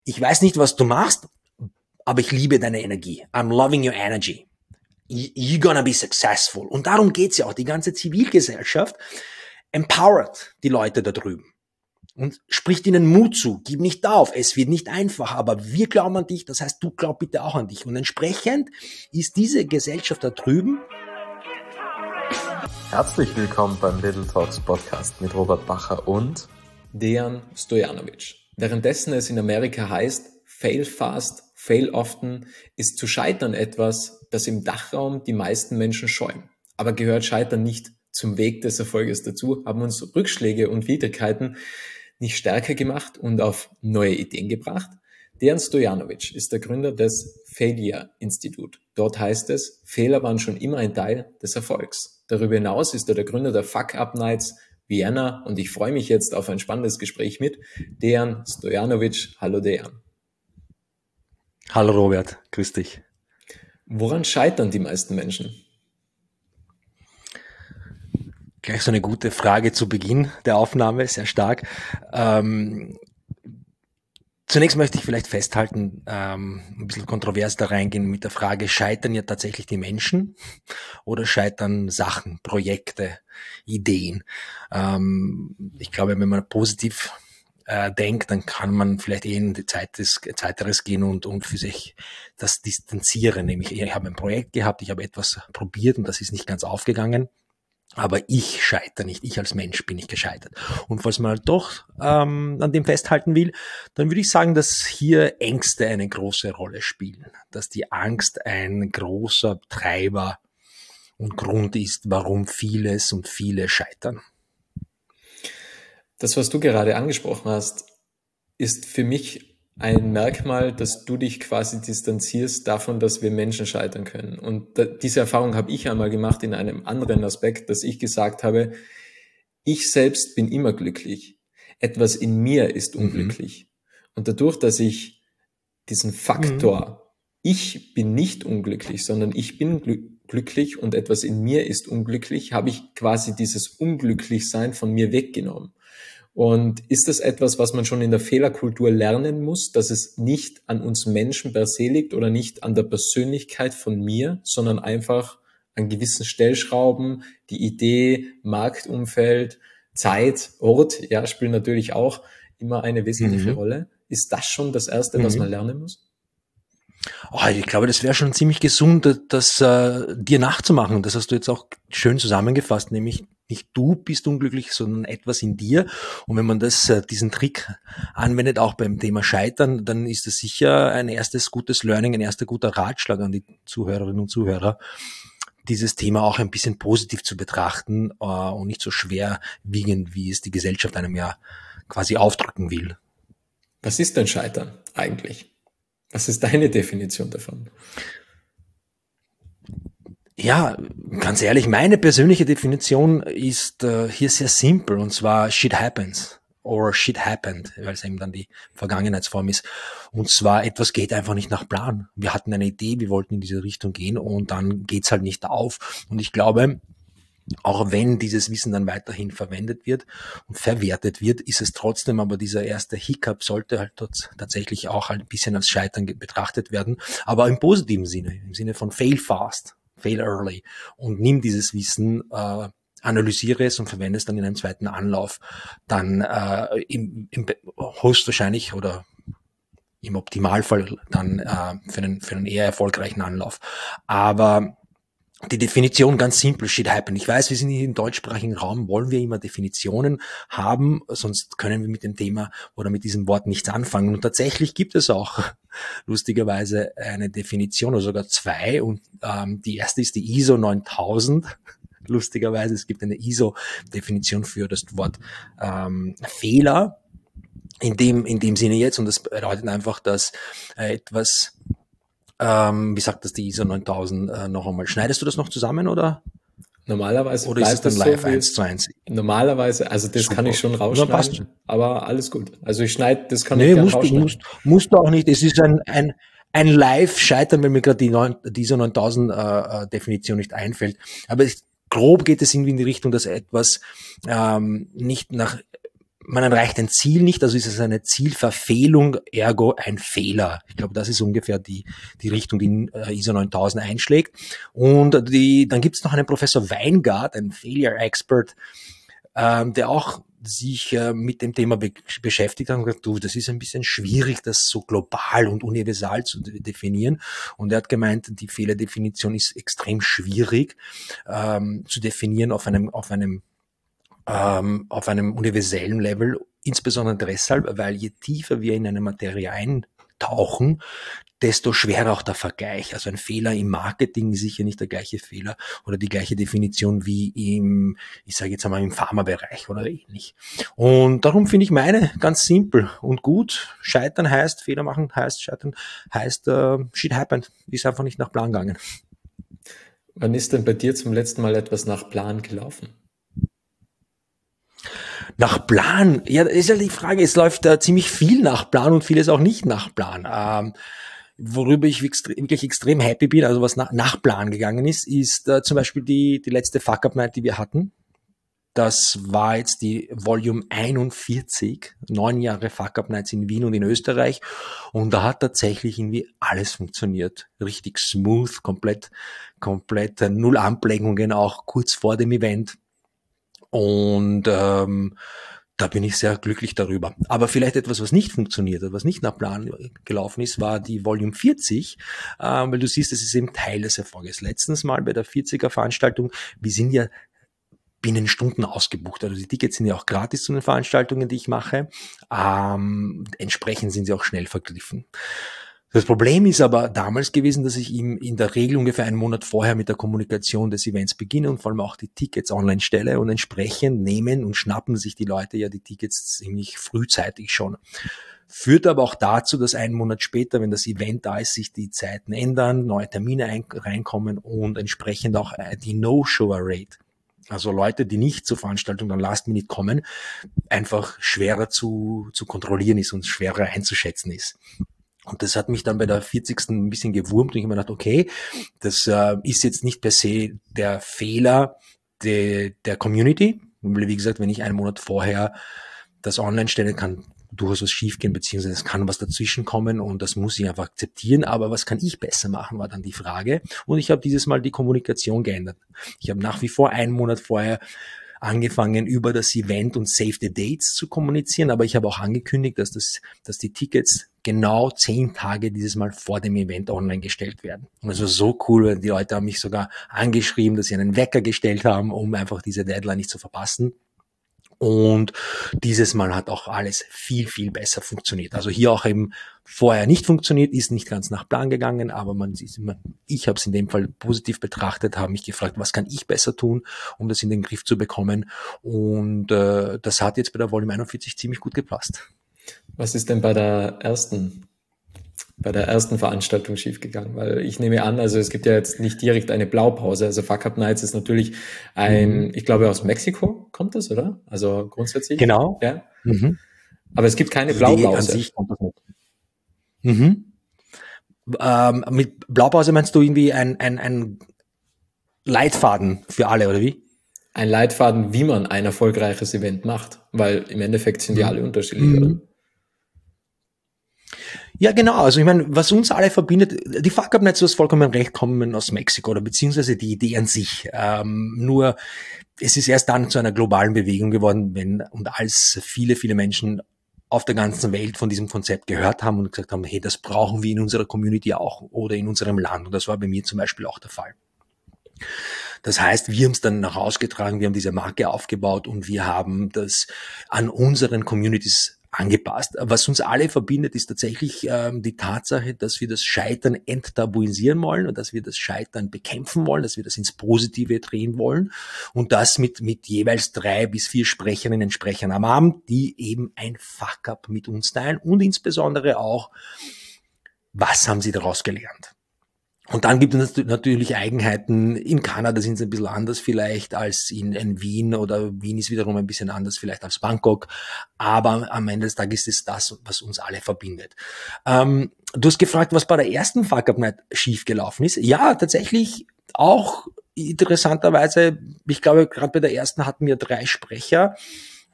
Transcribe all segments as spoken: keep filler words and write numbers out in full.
ich weiß nicht, was du machst, aber ich liebe deine Energie. I'm loving your energy. You're gonna be successful. Und darum geht's ja auch. Die ganze Zivilgesellschaft empowert die Leute da drüben und spricht ihnen Mut zu. Gib nicht auf. Es wird nicht einfach, aber wir glauben an dich. Das heißt, du glaub bitte auch an dich. Und entsprechend ist diese Gesellschaft da drüben. Herzlich willkommen beim Little Talks Podcast mit Robert Bacher und Dejan Stojanovic. Währenddessen es in Amerika heißt, fail fast, fail often, ist zu scheitern etwas, das im Dachraum die meisten Menschen scheuen. Aber gehört Scheitern nicht zum Weg des Erfolges dazu, haben uns Rückschläge und Widrigkeiten nicht stärker gemacht und auf neue Ideen gebracht? Dejan Stojanovic ist der Gründer des Failure Institute. Dort heißt es, Fehler waren schon immer ein Teil des Erfolgs. Darüber hinaus ist er der Gründer der Fuck Up Nights Vienna und ich freue mich jetzt auf ein spannendes Gespräch mit Dejan Stojanovic. Hallo Dejan. Hallo Robert, grüß dich. Woran scheitern die meisten Menschen? Gleich so eine gute Frage zu Beginn der Aufnahme, sehr stark. Ähm, zunächst möchte ich vielleicht festhalten, ähm, ein bisschen kontrovers da reingehen mit der Frage, scheitern ja tatsächlich die Menschen oder scheitern Sachen, Projekte, Ideen? Ähm, ich glaube, wenn man positiv äh, denkt, dann kann man vielleicht eh in die Zeit des Zeiteres gehen und, und für sich das distanzieren. Nämlich, ich habe ein Projekt gehabt, ich habe etwas probiert und das ist nicht ganz aufgegangen. Aber ich scheitere nicht, ich als Mensch bin nicht gescheitert. Und falls man halt doch ähm, an dem festhalten will, dann würde ich sagen, dass hier Ängste eine große Rolle spielen. Dass die Angst ein großer Treiber und Grund ist, warum vieles und viele scheitern. Das, was du gerade angesprochen hast, ist für mich ein Merkmal, dass du dich quasi distanzierst davon, dass wir Menschen scheitern können. Und da, diese Erfahrung habe ich einmal gemacht in einem anderen Aspekt, dass ich gesagt habe, ich selbst bin immer glücklich. Etwas in mir ist unglücklich. Mhm. Und dadurch, dass ich diesen Faktor, mhm. ich bin nicht unglücklich, sondern ich bin gl- glücklich und etwas in mir ist unglücklich, habe ich quasi dieses Unglücklichsein von mir weggenommen. Und ist das etwas, was man schon in der Fehlerkultur lernen muss, dass es nicht an uns Menschen per se liegt oder nicht an der Persönlichkeit von mir, sondern einfach an gewissen Stellschrauben, die Idee, Marktumfeld, Zeit, Ort, ja, spielen natürlich auch immer eine wesentliche mhm. Rolle. Ist das schon das Erste, mhm. was man lernen muss? Oh, ich glaube, das wäre schon ziemlich gesund, das, das äh, dir nachzumachen. Das hast du jetzt auch schön zusammengefasst, nämlich nicht du bist unglücklich, sondern etwas in dir. Und wenn man das, äh, diesen Trick anwendet, auch beim Thema Scheitern, dann ist das sicher ein erstes gutes Learning, ein erster guter Ratschlag an die Zuhörerinnen und Zuhörer, dieses Thema auch ein bisschen positiv zu betrachten äh, und nicht so schwer wiegend, wie es die Gesellschaft einem ja quasi aufdrücken will. Was ist denn Scheitern eigentlich? Was ist deine Definition davon? Ja, ganz ehrlich, meine persönliche Definition ist äh, hier sehr simpel, und zwar shit happens or shit happened, weil es eben dann die Vergangenheitsform ist. Und zwar, etwas geht einfach nicht nach Plan. Wir hatten eine Idee, wir wollten in diese Richtung gehen und dann geht's halt nicht auf. Und ich glaube, auch wenn dieses Wissen dann weiterhin verwendet wird und verwertet wird, ist es trotzdem, aber dieser erste Hiccup sollte halt tatsächlich auch ein bisschen als Scheitern betrachtet werden, aber im positiven Sinne, im Sinne von fail fast, fail early, und nimm dieses Wissen, äh, analysiere es und verwende es dann in einem zweiten Anlauf, dann äh, im, im höchstwahrscheinlich oder im Optimalfall dann äh, für einen, für einen eher erfolgreichen Anlauf. Aber die Definition ganz simpel, shit happen. Ich weiß, wir sind hier im deutschsprachigen Raum, wollen wir immer Definitionen haben, sonst können wir mit dem Thema oder mit diesem Wort nichts anfangen. Und tatsächlich gibt es auch lustigerweise eine Definition oder sogar zwei. Und ähm, die erste ist die I S O neuntausend. Lustigerweise, es gibt eine I S O-Definition für das Wort ähm, Fehler. In dem, in dem Sinne jetzt, und das bedeutet einfach, dass äh, etwas Ähm, wie sagt das die I S O neuntausend äh, noch einmal? Schneidest du das noch zusammen oder? Normalerweise oder ist es dann live so eins zu eins? Normalerweise, also das Super. Kann ich schon rausschneiden, ja, aber alles gut. Also ich schneide, das kann nee, ich gerne musst rausschneiden. Du, musst, musst du auch nicht. Es ist ein, ein, ein Live-Scheitern, wenn mir gerade die, die I S O neuntausend äh, Definition nicht einfällt. Aber ich, grob geht es irgendwie in die Richtung, dass etwas ähm, nicht nach man erreicht ein Ziel nicht, also ist es eine Zielverfehlung, ergo ein Fehler. Ich glaube, das ist ungefähr die, die Richtung, die I S O neuntausend einschlägt. Und die, dann gibt es noch einen Professor Weingart, ein Failure Expert, ähm, der auch sich äh, mit dem Thema be- beschäftigt hat und gesagt, du, das ist ein bisschen schwierig, das so global und universal zu de- definieren. Und er hat gemeint, die Fehlerdefinition ist extrem schwierig ähm, zu definieren auf einem, auf einem ähm, auf einem universellen Level, insbesondere deshalb, weil je tiefer wir in eine Materie eintauchen, desto schwerer auch der Vergleich. Also ein Fehler im Marketing ist sicher nicht der gleiche Fehler oder die gleiche Definition wie im, ich sage jetzt einmal im Pharmabereich oder ähnlich. Und darum finde ich meine ganz simpel und gut. Scheitern heißt, Fehler machen heißt, scheitern heißt, uh, shit happened. Ist einfach nicht nach Plan gegangen. Wann ist denn bei dir zum letzten Mal etwas nach Plan gelaufen? Nach Plan? Ja, das ist ja die Frage. Es läuft da ziemlich viel nach Plan und vieles auch nicht nach Plan. Ähm, worüber ich wirklich extrem happy bin, also was nach, nach Plan gegangen ist, ist äh, zum Beispiel die, die letzte Fuck-Up-Night, die wir hatten. Das war jetzt die Volume einundvierzig, neun Jahre Fuck-Up-Nights in Wien und in Österreich. Und da hat tatsächlich irgendwie alles funktioniert. Richtig smooth, komplett, komplett äh, null Anplägungen, auch kurz vor dem Event. Und ähm, da bin ich sehr glücklich darüber. Aber vielleicht etwas, was nicht funktioniert hat, was nicht nach Plan gelaufen ist, war die Volume vierzig, ähm, weil du siehst, das ist eben Teil des Erfolges. Letztens mal bei der vierziger Veranstaltung, wir sind ja binnen Stunden ausgebucht. Also die Tickets sind ja auch gratis zu den Veranstaltungen, die ich mache. Ähm, entsprechend sind sie auch schnell vergriffen. Das Problem ist aber damals gewesen, dass ich ihm in der Regel ungefähr einen Monat vorher mit der Kommunikation des Events beginne und vor allem auch die Tickets online stelle und entsprechend nehmen und schnappen sich die Leute ja die Tickets ziemlich frühzeitig schon. Führt aber auch dazu, dass einen Monat später, wenn das Event da ist, sich die Zeiten ändern, neue Termine ein- reinkommen und entsprechend auch die No-Show-Rate, also Leute, die nicht zur Veranstaltung dann Last Minute kommen, einfach schwerer zu, zu kontrollieren ist und schwerer einzuschätzen ist. Und das hat mich dann bei der vierzigsten ein bisschen gewurmt und ich habe mir gedacht, okay, das äh, ist jetzt nicht per se der Fehler de, der Community. Wie gesagt, wenn ich einen Monat vorher das online stellen kann, durchaus was schiefgehen, beziehungsweise es kann was dazwischen kommen und das muss ich einfach akzeptieren. Aber was kann ich besser machen, war dann die Frage. Und ich habe dieses Mal die Kommunikation geändert. Ich habe nach wie vor einen Monat vorher angefangen, über das Event und Save the Dates zu kommunizieren, aber ich habe auch angekündigt, dass das, dass die Tickets genau zehn Tage dieses Mal vor dem Event online gestellt werden. Und es war so cool, weil die Leute haben mich sogar angeschrieben, dass sie einen Wecker gestellt haben, um einfach diese Deadline nicht zu verpassen. Und dieses Mal hat auch alles viel, viel besser funktioniert. Also hier auch eben vorher nicht funktioniert, ist nicht ganz nach Plan gegangen, aber man, ich habe es in dem Fall positiv betrachtet, habe mich gefragt, was kann ich besser tun, um das in den Griff zu bekommen. Und äh, das hat jetzt bei der Volume einundvierzig ziemlich gut gepasst. Was ist denn bei der ersten bei der ersten Veranstaltung schiefgegangen? Weil ich nehme an, also es gibt ja jetzt nicht direkt eine Blaupause. Also Fuck Up Nights ist natürlich ein, mhm. ich glaube aus Mexiko kommt das, oder? Also grundsätzlich. Genau. Ja. Mhm. Aber es gibt keine Blaupause. An sich kommt das nicht. Mhm. Ähm, mit Blaupause meinst du irgendwie ein, ein, ein Leitfaden für alle, oder wie? Ein Leitfaden, wie man ein erfolgreiches Event macht. Weil im Endeffekt sind die mhm. alle unterschiedlich, mhm. oder? Ja, genau. Also ich meine, was uns alle verbindet, die Fuck Up Nights, du hast vollkommen recht, kommen aus Mexiko oder beziehungsweise die Idee an sich. Ähm, nur es ist erst dann zu einer globalen Bewegung geworden, wenn und als viele, viele Menschen auf der ganzen Welt von diesem Konzept gehört haben und gesagt haben, hey, das brauchen wir in unserer Community auch oder in unserem Land. Und das war bei mir zum Beispiel auch der Fall. Das heißt, wir haben es dann nach ausgetragen, wir haben diese Marke aufgebaut und wir haben das an unseren Communities angepasst. Was uns alle verbindet, ist tatsächlich ähm, die Tatsache, dass wir das Scheitern enttabuisieren wollen und dass wir das Scheitern bekämpfen wollen, dass wir das ins Positive drehen wollen und das mit mit jeweils drei bis vier Sprecherinnen und Sprechern am Abend, die eben ein Fuck-Up mit uns teilen und insbesondere auch, was haben sie daraus gelernt. Und dann gibt es natürlich Eigenheiten. In Kanada sind sie ein bisschen anders vielleicht als in, in Wien oder Wien ist wiederum ein bisschen anders vielleicht als Bangkok. Aber am Ende des Tages ist es das, was uns alle verbindet. Ähm, du hast gefragt, was bei der ersten Fuck Up Night schiefgelaufen ist. Ja, tatsächlich auch interessanterweise, ich glaube, gerade bei der ersten hatten wir drei Sprecher.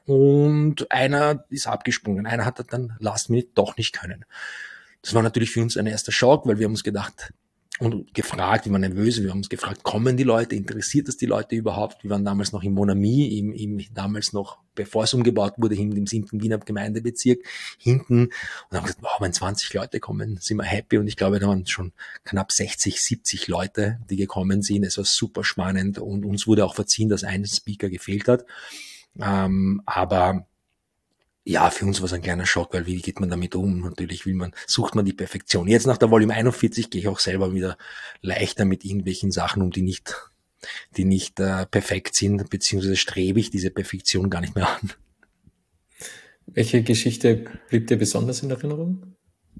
und einer ist abgesprungen. Einer hat dann Last Minute doch nicht können. Das war natürlich für uns ein erster Schock, weil wir haben uns gedacht und gefragt, wir waren nervös, wir haben uns gefragt, kommen die Leute, interessiert das die Leute überhaupt? Wir waren damals noch im Monami, im, im damals noch, bevor es umgebaut wurde, hinten im siebten Wiener Gemeindebezirk, hinten, und haben gesagt, wow, wenn zwanzig Leute kommen, sind wir happy, und ich glaube, da waren schon knapp sechzig, siebzig Leute, die gekommen sind. Es war super spannend, und uns wurde auch verziehen, dass ein Speaker gefehlt hat, ähm, aber ja, für uns war es ein kleiner Schock, weil wie geht man damit um? Natürlich will man, sucht man die Perfektion. Jetzt nach der Volume einundvierzig gehe ich auch selber wieder leichter mit irgendwelchen Sachen um, die nicht, die nicht äh, perfekt sind, beziehungsweise strebe ich diese Perfektion gar nicht mehr an. Welche Geschichte blieb dir besonders in Erinnerung?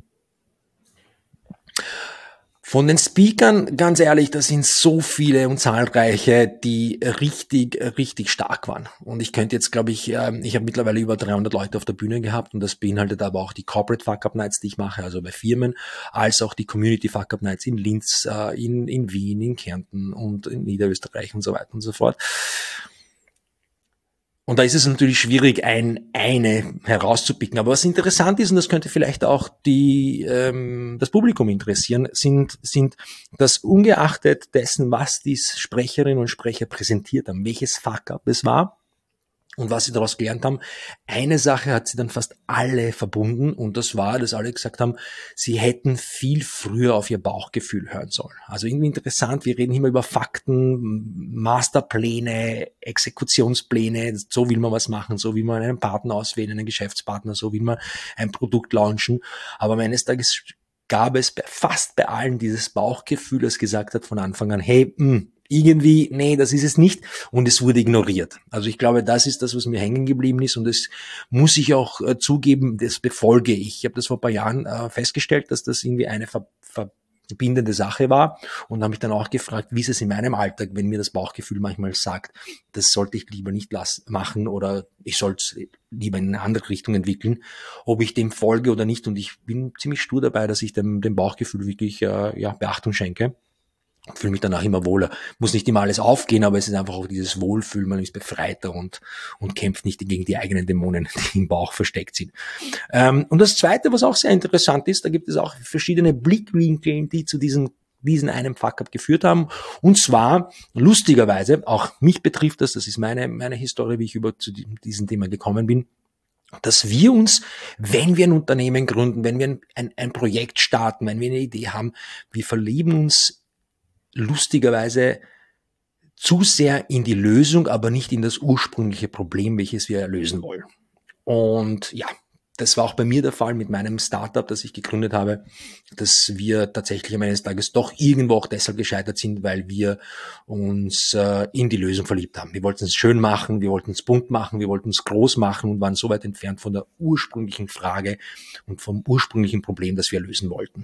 Von den Speakern, ganz ehrlich, da sind so viele und zahlreiche, die richtig, richtig stark waren. Und ich könnte jetzt, glaube ich, ich habe mittlerweile über dreihundert Leute auf der Bühne gehabt, und das beinhaltet aber auch die Corporate Fuck-Up Nights, die ich mache, also bei Firmen, als auch die Community Fuck-Up Nights in Linz, in, in Wien, in Kärnten und in Niederösterreich und so weiter und so fort. Und da ist es natürlich schwierig, ein, eine herauszupicken. Aber was interessant ist, und das könnte vielleicht auch die, ähm, das Publikum interessieren, sind, sind, dass ungeachtet dessen, was die Sprecherinnen und Sprecher präsentiert haben, welches Fuck-up es war und was sie daraus gelernt haben, eine Sache hat sie dann fast alle verbunden, und das war, dass alle gesagt haben, sie hätten viel früher auf ihr Bauchgefühl hören sollen. Also irgendwie interessant, wir reden immer über Fakten, Masterpläne, Exekutionspläne, so will man was machen, so will man einen Partner auswählen, einen Geschäftspartner, so will man ein Produkt launchen, aber eines Tages gab es bei, fast bei allen dieses Bauchgefühl, das gesagt hat von Anfang an, hey, mh, irgendwie, nee, das ist es nicht, und es wurde ignoriert. Also ich glaube, das ist das, was mir hängen geblieben ist, und das muss ich auch äh, zugeben, das befolge ich. Ich habe das vor ein paar Jahren äh, festgestellt, dass das irgendwie eine ver verbindende Sache war, und habe mich dann auch gefragt, wie ist es in meinem Alltag, wenn mir das Bauchgefühl manchmal sagt, das sollte ich lieber nicht lassen, machen, oder ich sollte es lieber in eine andere Richtung entwickeln, ob ich dem folge oder nicht. Und ich bin ziemlich stur dabei, dass ich dem, dem Bauchgefühl wirklich äh, ja, Beachtung schenke. Ich fühle mich danach immer wohler. Muss nicht immer alles aufgehen, aber es ist einfach auch dieses Wohlfühlen, man ist befreiter und, und kämpft nicht gegen die eigenen Dämonen, die im Bauch versteckt sind. Ähm, und das Zweite, was auch sehr interessant ist, da gibt es auch verschiedene Blickwinkel, die zu diesem diesen einen Fuck-up geführt haben. Und zwar, lustigerweise, auch mich betrifft das, das ist meine, meine Historie, wie ich über zu diesem Thema gekommen bin, dass wir uns, wenn wir ein Unternehmen gründen, wenn wir ein, ein Projekt starten, wenn wir eine Idee haben, wir verlieben uns lustigerweise zu sehr in die Lösung, aber nicht in das ursprüngliche Problem, welches wir lösen wollen. Und ja, das war auch bei mir der Fall mit meinem Startup, das ich gegründet habe, dass wir tatsächlich am Ende des Tages doch irgendwo auch deshalb gescheitert sind, weil wir uns äh, in die Lösung verliebt haben. Wir wollten es schön machen, wir wollten es bunt machen, wir wollten es groß machen und waren so weit entfernt von der ursprünglichen Frage und vom ursprünglichen Problem, das wir lösen wollten.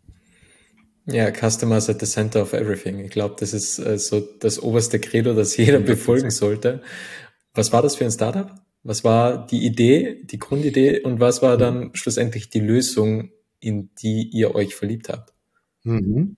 Ja, Customers at the center of everything. Ich glaube, das ist äh, so das oberste Credo, das jeder befolgen sollte. Was war das für ein Startup? Was war die Idee, die Grundidee, und was war dann schlussendlich die Lösung, in die ihr euch verliebt habt? Mhm.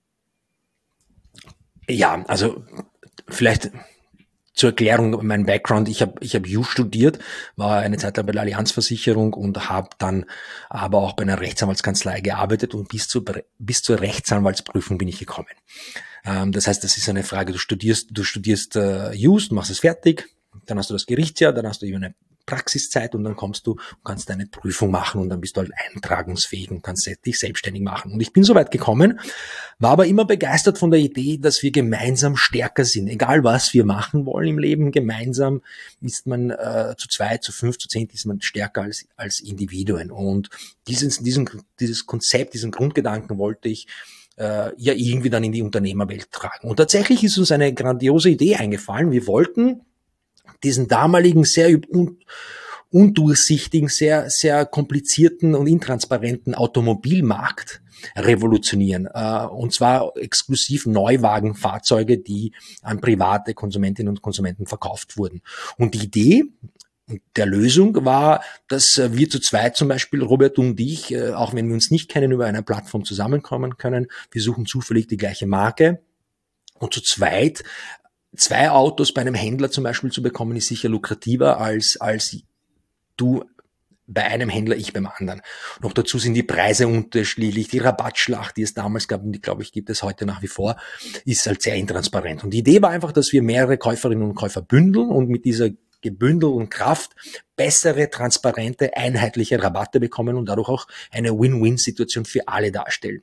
Ja, also vielleicht zur Erklärung mein Background. Ich habe ich habe Jus studiert, war eine Zeit lang bei der Allianzversicherung und habe dann aber auch bei einer Rechtsanwaltskanzlei gearbeitet, und bis zur bis zur Rechtsanwaltsprüfung bin ich gekommen. Ähm, das heißt, das ist eine Frage, du studierst du studierst äh, Jus, du machst es fertig, dann hast du das Gerichtsjahr, dann hast du eben eine Praxiszeit, und dann kommst du und kannst deine Prüfung machen, und dann bist du halt eintragungsfähig und kannst dich selbstständig machen. Und ich bin so weit gekommen, war aber immer begeistert von der Idee, dass wir gemeinsam stärker sind. Egal was wir machen wollen im Leben, gemeinsam ist man äh, zu zwei, zu fünf, zu zehn, ist man stärker als als Individuen. Und dieses, diesen, dieses Konzept, diesen Grundgedanken wollte ich äh, ja irgendwie dann in die Unternehmerwelt tragen. Und tatsächlich ist uns eine grandiose Idee eingefallen. Wir wollten diesen damaligen sehr un undurchsichtigen, sehr, sehr komplizierten und intransparenten Automobilmarkt revolutionieren. Äh, und zwar exklusiv Neuwagenfahrzeuge, die an private Konsumentinnen und Konsumenten verkauft wurden. Und die Idee der Lösung war, dass wir zu zweit zum Beispiel, Robert und ich, äh, auch wenn wir uns nicht kennen, über eine Plattform zusammenkommen können. Wir suchen zufällig die gleiche Marke, und zu zweit zwei Autos bei einem Händler zum Beispiel zu bekommen, ist sicher lukrativer als als du bei einem Händler, ich beim anderen. Noch dazu sind die Preise unterschiedlich, die Rabattschlacht, die es damals gab und die, glaube ich, gibt es heute nach wie vor, ist halt sehr intransparent. Und die Idee war einfach, dass wir mehrere Käuferinnen und Käufer bündeln und mit dieser gebündelten Kraft bessere, transparente, einheitliche Rabatte bekommen und dadurch auch eine Win-Win-Situation für alle darstellen.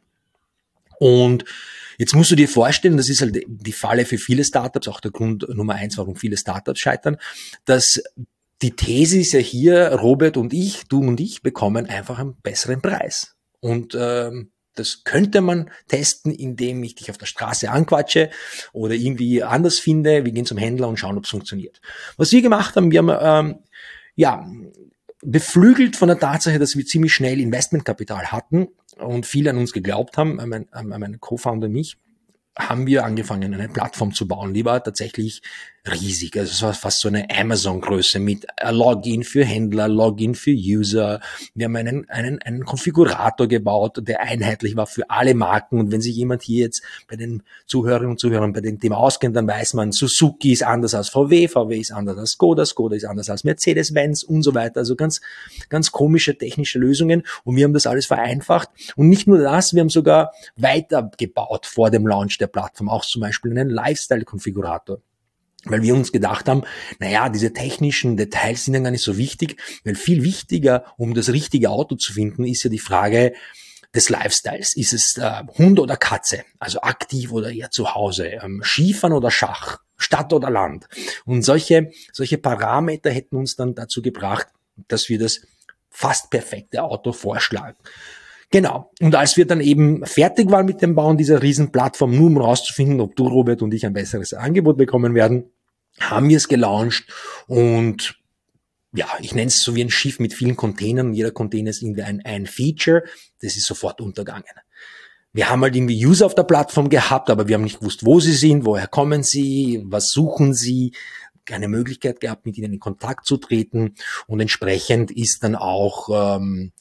Und jetzt musst du dir vorstellen, das ist halt die Falle für viele Startups, auch der Grund Nummer eins, warum viele Startups scheitern, dass die These ist ja hier, Robert und ich, du und ich bekommen einfach einen besseren Preis. Und ähm, das könnte man testen, indem ich dich auf der Straße anquatsche oder irgendwie anders finde. Wir gehen zum Händler und schauen, ob es funktioniert. Was wir gemacht haben, wir haben ähm, ja beflügelt von der Tatsache, dass wir ziemlich schnell Investmentkapital hatten und viele an uns geglaubt haben, an meinen, an meinen Co-Founder und mich, haben wir angefangen, eine Plattform zu bauen. Die war tatsächlich riesig. Also es war fast so eine Amazon-Größe mit Login für Händler, Login für User. Wir haben einen, einen, einen Konfigurator gebaut, der einheitlich war für alle Marken. Und wenn sich jemand hier jetzt bei den Zuhörerinnen und Zuhörern bei dem Thema auskennt, dann weiß man, Suzuki ist anders als V W, V W ist anders als Skoda, Skoda ist anders als Mercedes-Benz und so weiter. Also ganz, ganz komische technische Lösungen. Und wir haben das alles vereinfacht. Und nicht nur das, wir haben sogar weitergebaut vor dem Launch der Plattform, auch zum Beispiel einen Lifestyle-Konfigurator. Weil wir uns gedacht haben, naja, diese technischen Details sind ja gar nicht so wichtig, weil viel wichtiger, um das richtige Auto zu finden, ist ja die Frage des Lifestyles. Ist es äh, Hund oder Katze, also aktiv oder eher zu Hause, ähm, Skifahren oder Schach, Stadt oder Land. Und solche, solche Parameter hätten uns dann dazu gebracht, dass wir das fast perfekte Auto vorschlagen. Genau. Und als wir dann eben fertig waren mit dem Bauen dieser Riesenplattform, nur um rauszufinden, ob du, Robert, und ich ein besseres Angebot bekommen werden, haben wir es gelauncht und ja, ich nenne es so wie ein Schiff mit vielen Containern. Jeder Container ist irgendwie ein, ein Feature. Das ist sofort untergegangen. Wir haben halt irgendwie User auf der Plattform gehabt, aber wir haben nicht gewusst, wo sie sind, woher kommen sie, was suchen sie, keine Möglichkeit gehabt, mit ihnen in Kontakt zu treten und entsprechend ist dann auch ähm,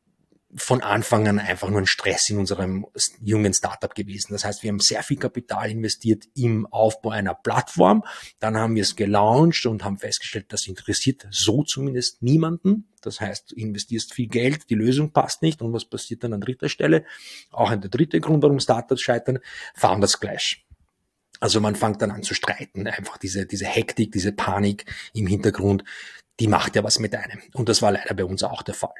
von Anfang an einfach nur ein Stress in unserem jungen Startup gewesen. Das heißt, wir haben sehr viel Kapital investiert im Aufbau einer Plattform. Dann haben wir es gelauncht und haben festgestellt, das interessiert so zumindest niemanden. Das heißt, du investierst viel Geld, die Lösung passt nicht. Und was passiert dann an dritter Stelle? Auch der dritte Grund, warum Startups scheitern, Founders Clash. Also man fängt dann an zu streiten. Einfach diese, diese Hektik, diese Panik im Hintergrund, die macht ja was mit einem. Und das war leider bei uns auch der Fall.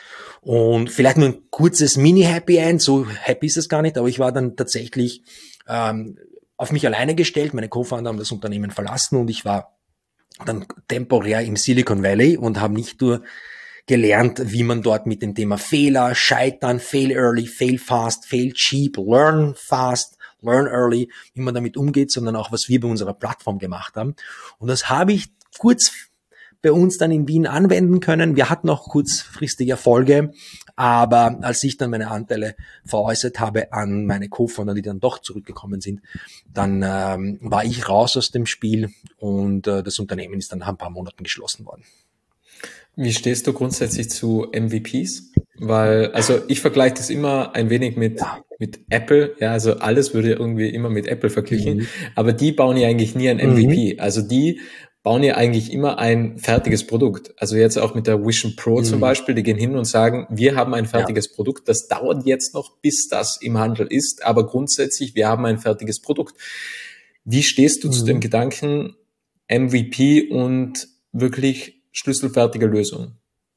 Und vielleicht nur ein kurzes Mini-Happy End, so happy ist es gar nicht, aber ich war dann tatsächlich ähm, auf mich alleine gestellt. Meine Co-Founder haben das Unternehmen verlassen und ich war dann temporär im Silicon Valley und habe nicht nur gelernt, wie man dort mit dem Thema Fehler, Scheitern, Fail Early, Fail Fast, Fail Cheap, Learn Fast, Learn Early, wie man damit umgeht, sondern auch, was wir bei unserer Plattform gemacht haben. Und das habe ich kurz bei uns dann in Wien anwenden können. Wir hatten auch kurzfristige Erfolge, aber als ich dann meine Anteile veräußert habe an meine Co-Founder, die dann doch zurückgekommen sind, dann ähm, war ich raus aus dem Spiel und äh, das Unternehmen ist dann nach ein paar Monaten geschlossen worden. Wie stehst du grundsätzlich zu M V Ps? Weil, also ich vergleiche das immer ein wenig mit, ja. mit Apple. Ja, also alles würde irgendwie immer mit Apple verglichen. Mhm. Aber die bauen ja eigentlich nie ein M V P. Mhm. Also die bauen ja eigentlich immer ein fertiges Produkt. Also jetzt auch mit der Vision Pro mhm. zum Beispiel, die gehen hin und sagen, wir haben ein fertiges ja. Produkt, das dauert jetzt noch, bis das im Handel ist, aber grundsätzlich, wir haben ein fertiges Produkt. Wie stehst du mhm. zu dem Gedanken M V P und wirklich schlüsselfertige Lösung?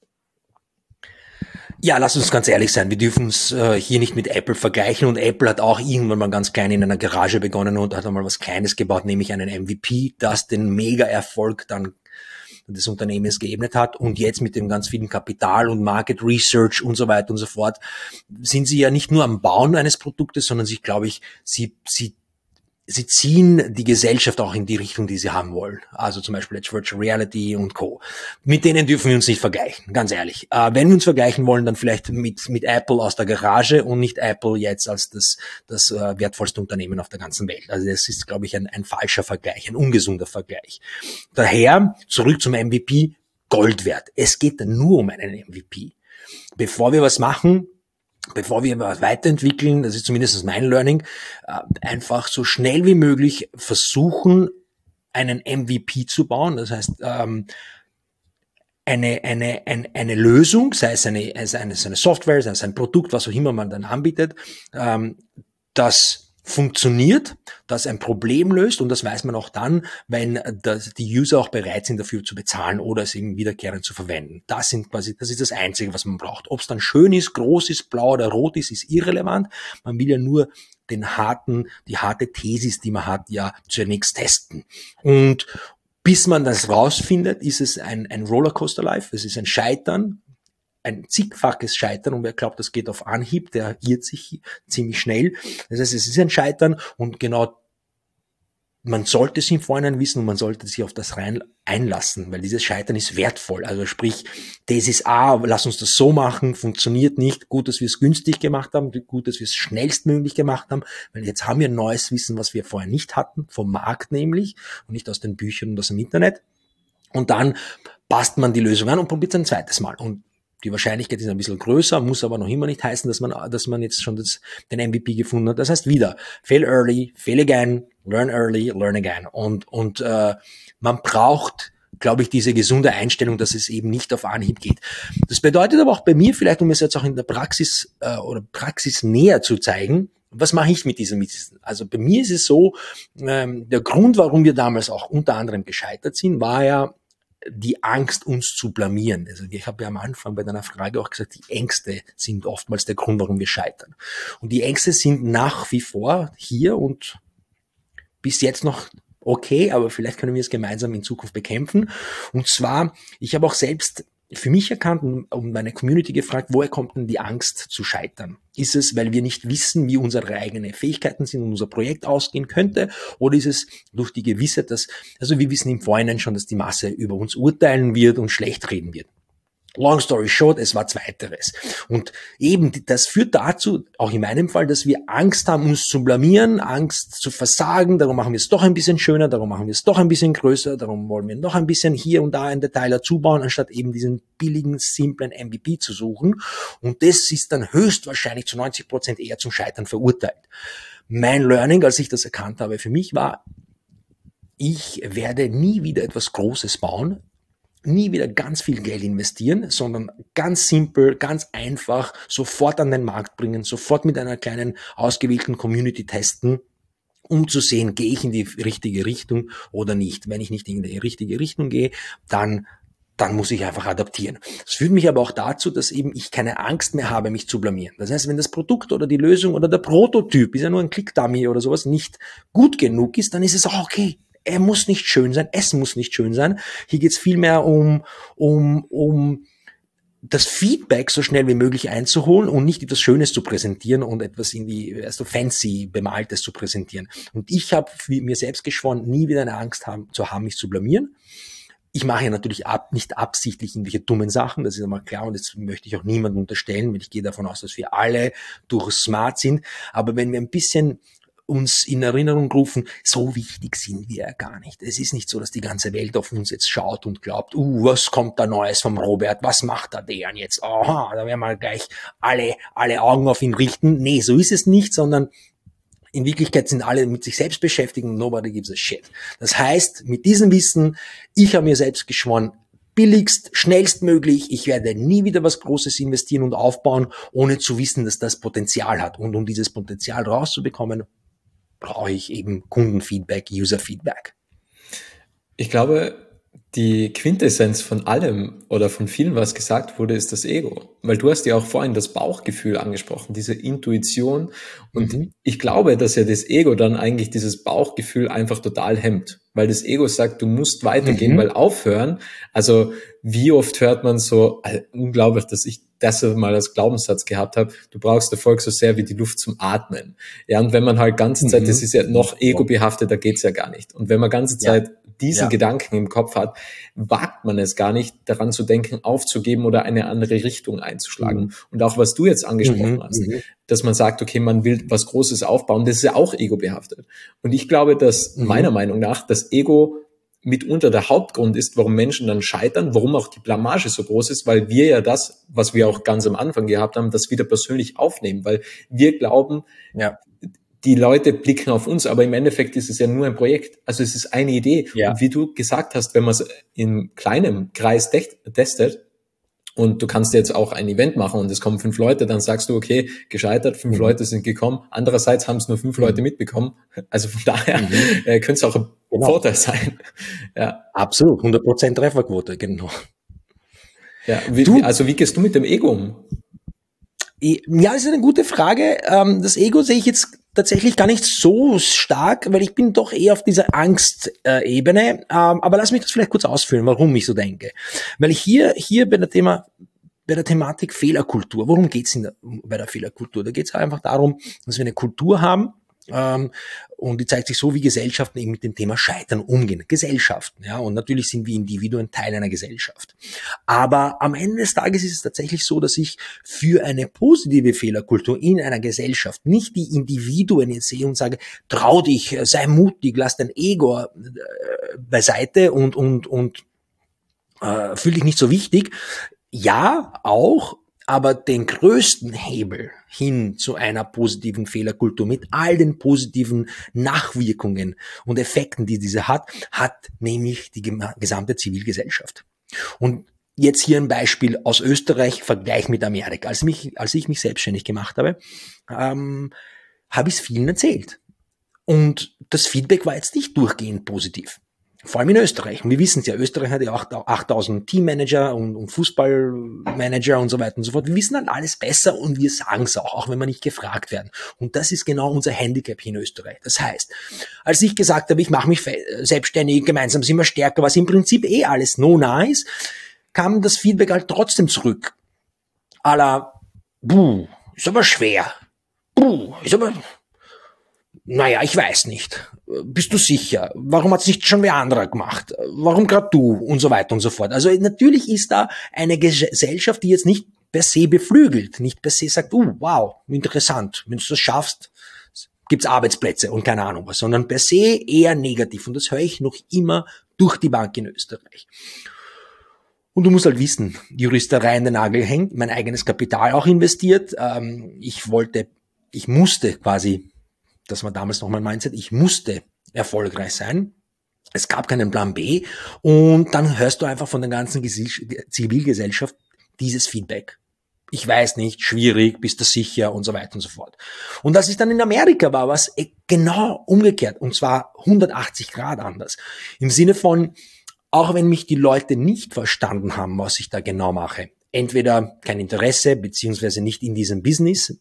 Ja, lass uns ganz ehrlich sein, wir dürfen uns äh, hier nicht mit Apple vergleichen und Apple hat auch irgendwann mal ganz klein in einer Garage begonnen und hat einmal was Kleines gebaut, nämlich einen M V P, das den Mega-Erfolg dann des Unternehmens geebnet hat und jetzt mit dem ganz vielen Kapital und Market Research und so weiter und so fort sind sie ja nicht nur am Bauen eines Produktes, sondern sie, glaube ich, sie, sie Sie ziehen die Gesellschaft auch in die Richtung, die sie haben wollen. Also zum Beispiel jetzt Virtual Reality und Co. Mit denen dürfen wir uns nicht vergleichen, ganz ehrlich. Äh, wenn wir uns vergleichen wollen, dann vielleicht mit mit Apple aus der Garage und nicht Apple jetzt als das das äh, wertvollste Unternehmen auf der ganzen Welt. Also das ist, glaube ich, ein, ein falscher Vergleich, ein ungesunder Vergleich. Daher zurück zum M V P, Gold wert. Es geht nur um einen M V P. Bevor wir was machen, bevor wir was weiterentwickeln, das ist zumindest mein Learning, einfach so schnell wie möglich versuchen, einen M V P zu bauen. Das heißt, eine, eine, eine, eine Lösung, sei es eine, sei es eine Software, sei es ein Produkt, was auch immer man dann anbietet, ähm, das funktioniert, das ein Problem löst, und das weiß man auch dann, wenn das, die User auch bereit sind, dafür zu bezahlen oder es eben wiederkehrend zu verwenden. Das sind quasi, das ist das Einzige, was man braucht. Ob es dann schön ist, groß ist, blau oder rot ist, ist irrelevant. Man will ja nur den harten, die harte Thesis, die man hat, ja zunächst testen. Und bis man das rausfindet, ist es ein, ein Rollercoaster-Life, es ist ein Scheitern, ein zigfaches Scheitern, und wer glaubt, das geht auf Anhieb, der irrt sich ziemlich schnell. Das heißt, es ist ein Scheitern, und genau, man sollte es im Vorhinein wissen und man sollte sich auf das rein einlassen, weil dieses Scheitern ist wertvoll. Also sprich, das ist A, lass uns das so machen, funktioniert nicht, gut, dass wir es günstig gemacht haben, gut, dass wir es schnellstmöglich gemacht haben, weil jetzt haben wir neues Wissen, was wir vorher nicht hatten, vom Markt nämlich, und nicht aus den Büchern und aus dem Internet. Und dann passt man die Lösung an und probiert es ein zweites Mal. Und die Wahrscheinlichkeit ist ein bisschen größer, muss aber noch immer nicht heißen, dass man, dass man jetzt schon das, den M V P gefunden hat. Das heißt wieder, fail early, fail again, learn early, learn again. Und, und äh, man braucht, glaube ich, diese gesunde Einstellung, dass es eben nicht auf Anhieb geht. Das bedeutet aber auch bei mir, vielleicht um es jetzt auch in der Praxis äh, oder Praxis näher zu zeigen, was mache ich mit diesem Wissen? Also bei mir ist es so, ähm, der Grund, warum wir damals auch unter anderem gescheitert sind, war ja die Angst, uns zu blamieren. Also ich habe ja am Anfang bei deiner Frage auch gesagt, die Ängste sind oftmals der Grund, warum wir scheitern. Und die Ängste sind nach wie vor hier und bis jetzt noch okay, aber vielleicht können wir es gemeinsam in Zukunft bekämpfen. Und zwar, ich habe auch selbst für mich erkannt und meine Community gefragt, woher kommt denn die Angst zu scheitern? Ist es, weil wir nicht wissen, wie unsere eigenen Fähigkeiten sind und unser Projekt ausgehen könnte? Oder ist es durch die Gewissheit, dass, also wir wissen im Vorhinein schon, dass die Masse über uns urteilen wird und schlecht reden wird? Long story short, es war Zweiteres. Und eben, das führt dazu, auch in meinem Fall, dass wir Angst haben, uns zu blamieren, Angst zu versagen, darum machen wir es doch ein bisschen schöner, darum machen wir es doch ein bisschen größer, darum wollen wir noch ein bisschen hier und da ein Detail dazu bauen, anstatt eben diesen billigen, simplen M V P zu suchen. Und das ist dann höchstwahrscheinlich zu neunzig Prozent eher zum Scheitern verurteilt. Mein Learning, als ich das erkannt habe, für mich war, ich werde nie wieder etwas Großes bauen, nie wieder ganz viel Geld investieren, sondern ganz simpel, ganz einfach, sofort an den Markt bringen, sofort mit einer kleinen ausgewählten Community testen, um zu sehen, gehe ich in die richtige Richtung oder nicht. Wenn ich nicht in die richtige Richtung gehe, dann dann muss ich einfach adaptieren. Das führt mich aber auch dazu, dass eben ich keine Angst mehr habe, mich zu blamieren. Das heißt, wenn das Produkt oder die Lösung oder der Prototyp, ist ja nur ein Click-Dummy oder sowas, nicht gut genug ist, dann ist es auch okay. Er muss nicht schön sein, es muss nicht schön sein. Hier geht es vielmehr um, um, um das Feedback so schnell wie möglich einzuholen und nicht etwas Schönes zu präsentieren und etwas in die, also fancy Bemaltes zu präsentieren. Und ich habe mir selbst geschworen, nie wieder eine Angst haben, zu haben, mich zu blamieren. Ich mache ja natürlich ab, nicht absichtlich irgendwelche dummen Sachen, das ist einmal klar, und das möchte ich auch niemandem unterstellen, weil ich gehe davon aus, dass wir alle durchaus smart sind. Aber wenn wir ein bisschen uns in Erinnerung rufen, so wichtig sind wir ja gar nicht. Es ist nicht so, dass die ganze Welt auf uns jetzt schaut und glaubt, uh, was kommt da Neues vom Robert, was macht da der jetzt? Aha, da werden wir gleich alle, alle Augen auf ihn richten. Nee, so ist es nicht, sondern in Wirklichkeit sind alle mit sich selbst beschäftigt und nobody gives a shit. Das heißt, mit diesem Wissen, ich habe mir selbst geschworen, billigst, schnellstmöglich, ich werde nie wieder was Großes investieren und aufbauen, ohne zu wissen, dass das Potenzial hat. Und um dieses Potenzial rauszubekommen, brauche ich eben Kundenfeedback, User-Feedback. Ich glaube, die Quintessenz von allem oder von vielen, was gesagt wurde, ist das Ego. Weil du hast ja auch vorhin das Bauchgefühl angesprochen, diese Intuition. Und mhm. ich glaube, dass ja das Ego dann eigentlich dieses Bauchgefühl einfach total hemmt. Weil das Ego sagt, du musst weitergehen, mhm. weil aufhören, also wie oft hört man so, also unglaublich, dass ich das mal als Glaubenssatz gehabt habe, du brauchst Erfolg so sehr wie die Luft zum Atmen. Ja, und wenn man halt ganze Zeit, mhm. das ist ja noch ego-behaftet, da geht's ja gar nicht. Und wenn man ganze Zeit ja. diesen ja. Gedanken im Kopf hat, wagt man es gar nicht, daran zu denken, aufzugeben oder eine andere Richtung einzuschlagen. Mhm. Und auch was du jetzt angesprochen mhm. hast, dass man sagt, okay, man will was Großes aufbauen, das ist ja auch ego-behaftet. Und ich glaube, dass mhm. meiner Meinung nach das Ego mitunter der Hauptgrund ist, warum Menschen dann scheitern, warum auch die Blamage so groß ist, weil wir ja das, was wir auch ganz am Anfang gehabt haben, das wieder persönlich aufnehmen, weil wir glauben, ja. die Leute blicken auf uns, aber im Endeffekt ist es ja nur ein Projekt. Also es ist eine Idee. Ja. Und wie du gesagt hast, wenn man es in kleinem Kreis testet, und du kannst jetzt auch ein Event machen und es kommen fünf Leute, dann sagst du, okay, gescheitert, fünf mhm. Leute sind gekommen. Andererseits haben es nur fünf mhm. Leute mitbekommen. Also von daher mhm. äh, könnte es auch ein genau. Vorteil sein. Ja. Absolut, hundert Prozent Trefferquote, genau. Ja, wie, du, also wie gehst du mit dem Ego um? Ja, das ist eine gute Frage. Das Ego sehe ich jetzt tatsächlich gar nicht so stark, weil ich bin doch eher auf dieser Angstebene. Aber lass mich das vielleicht kurz ausführen, warum ich so denke. Weil ich hier, hier bei der Thema, bei der Thematik Fehlerkultur, worum geht's in der, bei der Fehlerkultur? Da geht es einfach darum, dass wir eine Kultur haben, Ähm, und die zeigt sich so, wie Gesellschaften eben mit dem Thema Scheitern umgehen. Gesellschaften, ja, und natürlich sind wir Individuen Teil einer Gesellschaft. Aber am Ende des Tages ist es tatsächlich so, dass ich für eine positive Fehlerkultur in einer Gesellschaft nicht die Individuen jetzt sehe und sage, trau dich, sei mutig, lass dein Ego äh, beiseite und, und, und äh, fühl dich nicht so wichtig. Ja, auch, aber den größten Hebel hin zu einer positiven Fehlerkultur mit all den positiven Nachwirkungen und Effekten, die diese hat, hat nämlich die gesamte Zivilgesellschaft. Und jetzt hier ein Beispiel aus Österreich, Vergleich mit Amerika. Als, mich, als ich mich selbstständig gemacht habe, ähm, habe ich es vielen erzählt. Und das Feedback war jetzt nicht durchgehend positiv. Vor allem in Österreich. Und wir wissen es ja, Österreich hat ja auch achttausend Teammanager und, und Fußballmanager und so weiter und so fort. Wir wissen halt alles besser und wir sagen es auch, auch wenn wir nicht gefragt werden. Und das ist genau unser Handicap hier in Österreich. Das heißt, als ich gesagt habe, ich mache mich selbstständig, gemeinsam sind wir stärker, was im Prinzip eh alles no nice, kam das Feedback halt trotzdem zurück. À la, buh, ist aber schwer. Buh, ist aber... Naja, ich weiß nicht. Bist du sicher? Warum hat es nicht schon wer anderer gemacht? Warum gerade du? Und so weiter und so fort. Also natürlich ist da eine Gesellschaft, die jetzt nicht per se beflügelt, nicht per se sagt, uh, wow, interessant, wenn du das schaffst, gibt's Arbeitsplätze und keine Ahnung was, sondern per se eher negativ. Und das höre ich noch immer durch die Bank in Österreich. Und du musst halt wissen, die Juristerei an den Nagel hängt, mein eigenes Kapital auch investiert. Ich wollte, ich musste quasi... Das war damals noch mein Mindset. Ich musste erfolgreich sein. Es gab keinen Plan B. Und dann hörst du einfach von der ganzen Zivilgesellschaft dieses Feedback. Ich weiß nicht, schwierig, bist du sicher und so weiter und so fort. Und als ich dann in Amerika war, war es genau umgekehrt. Und zwar hundertachtzig Grad anders. Im Sinne von, auch wenn mich die Leute nicht verstanden haben, was ich da genau mache, entweder kein Interesse, beziehungsweise nicht in diesem Business,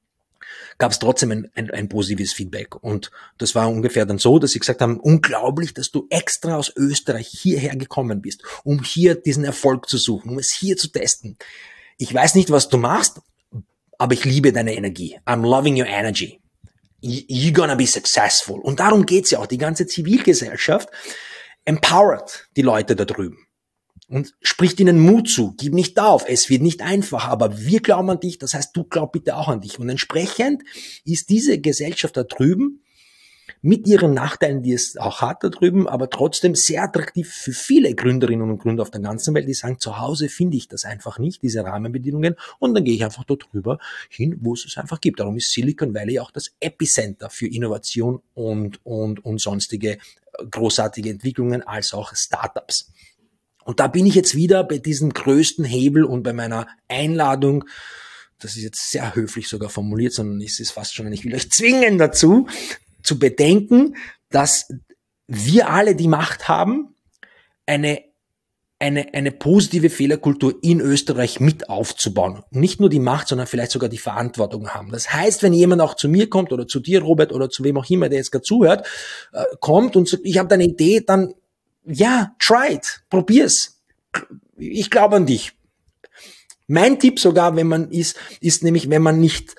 gab es trotzdem ein, ein, ein positives Feedback. Und das war ungefähr dann so, dass sie gesagt haben, unglaublich, dass du extra aus Österreich hierher gekommen bist, um hier diesen Erfolg zu suchen, um es hier zu testen. Ich weiß nicht, was du machst, aber ich liebe deine Energie. I'm loving your energy. You're gonna be successful. Und darum geht's ja auch. Die ganze Zivilgesellschaft empowert die Leute da drüben. Und spricht ihnen Mut zu, gib nicht auf, es wird nicht einfach, aber wir glauben an dich, das heißt, du glaub bitte auch an dich. Und entsprechend ist diese Gesellschaft da drüben, mit ihren Nachteilen, die es auch hat da drüben, aber trotzdem sehr attraktiv für viele Gründerinnen und Gründer auf der ganzen Welt, die sagen, zu Hause finde ich das einfach nicht, diese Rahmenbedingungen, und dann gehe ich einfach dort drüber hin, wo es es einfach gibt. Darum ist Silicon Valley auch das Epicenter für Innovation und, und, und sonstige großartige Entwicklungen, als auch Startups. Und da bin ich jetzt wieder bei diesem größten Hebel und bei meiner Einladung, das ist jetzt sehr höflich sogar formuliert, sondern es ist fast schon, ich will euch zwingen dazu, zu bedenken, dass wir alle die Macht haben, eine, eine, eine positive Fehlerkultur in Österreich mit aufzubauen. Und nicht nur die Macht, sondern vielleicht sogar die Verantwortung haben. Das heißt, wenn jemand auch zu mir kommt oder zu dir, Robert, oder zu wem auch immer, der jetzt gerade zuhört, äh, kommt und sagt, ich habe da eine Idee, dann ja, try it, probier's. Ich glaube an dich. Mein Tipp sogar, wenn man ist, ist nämlich, wenn man nicht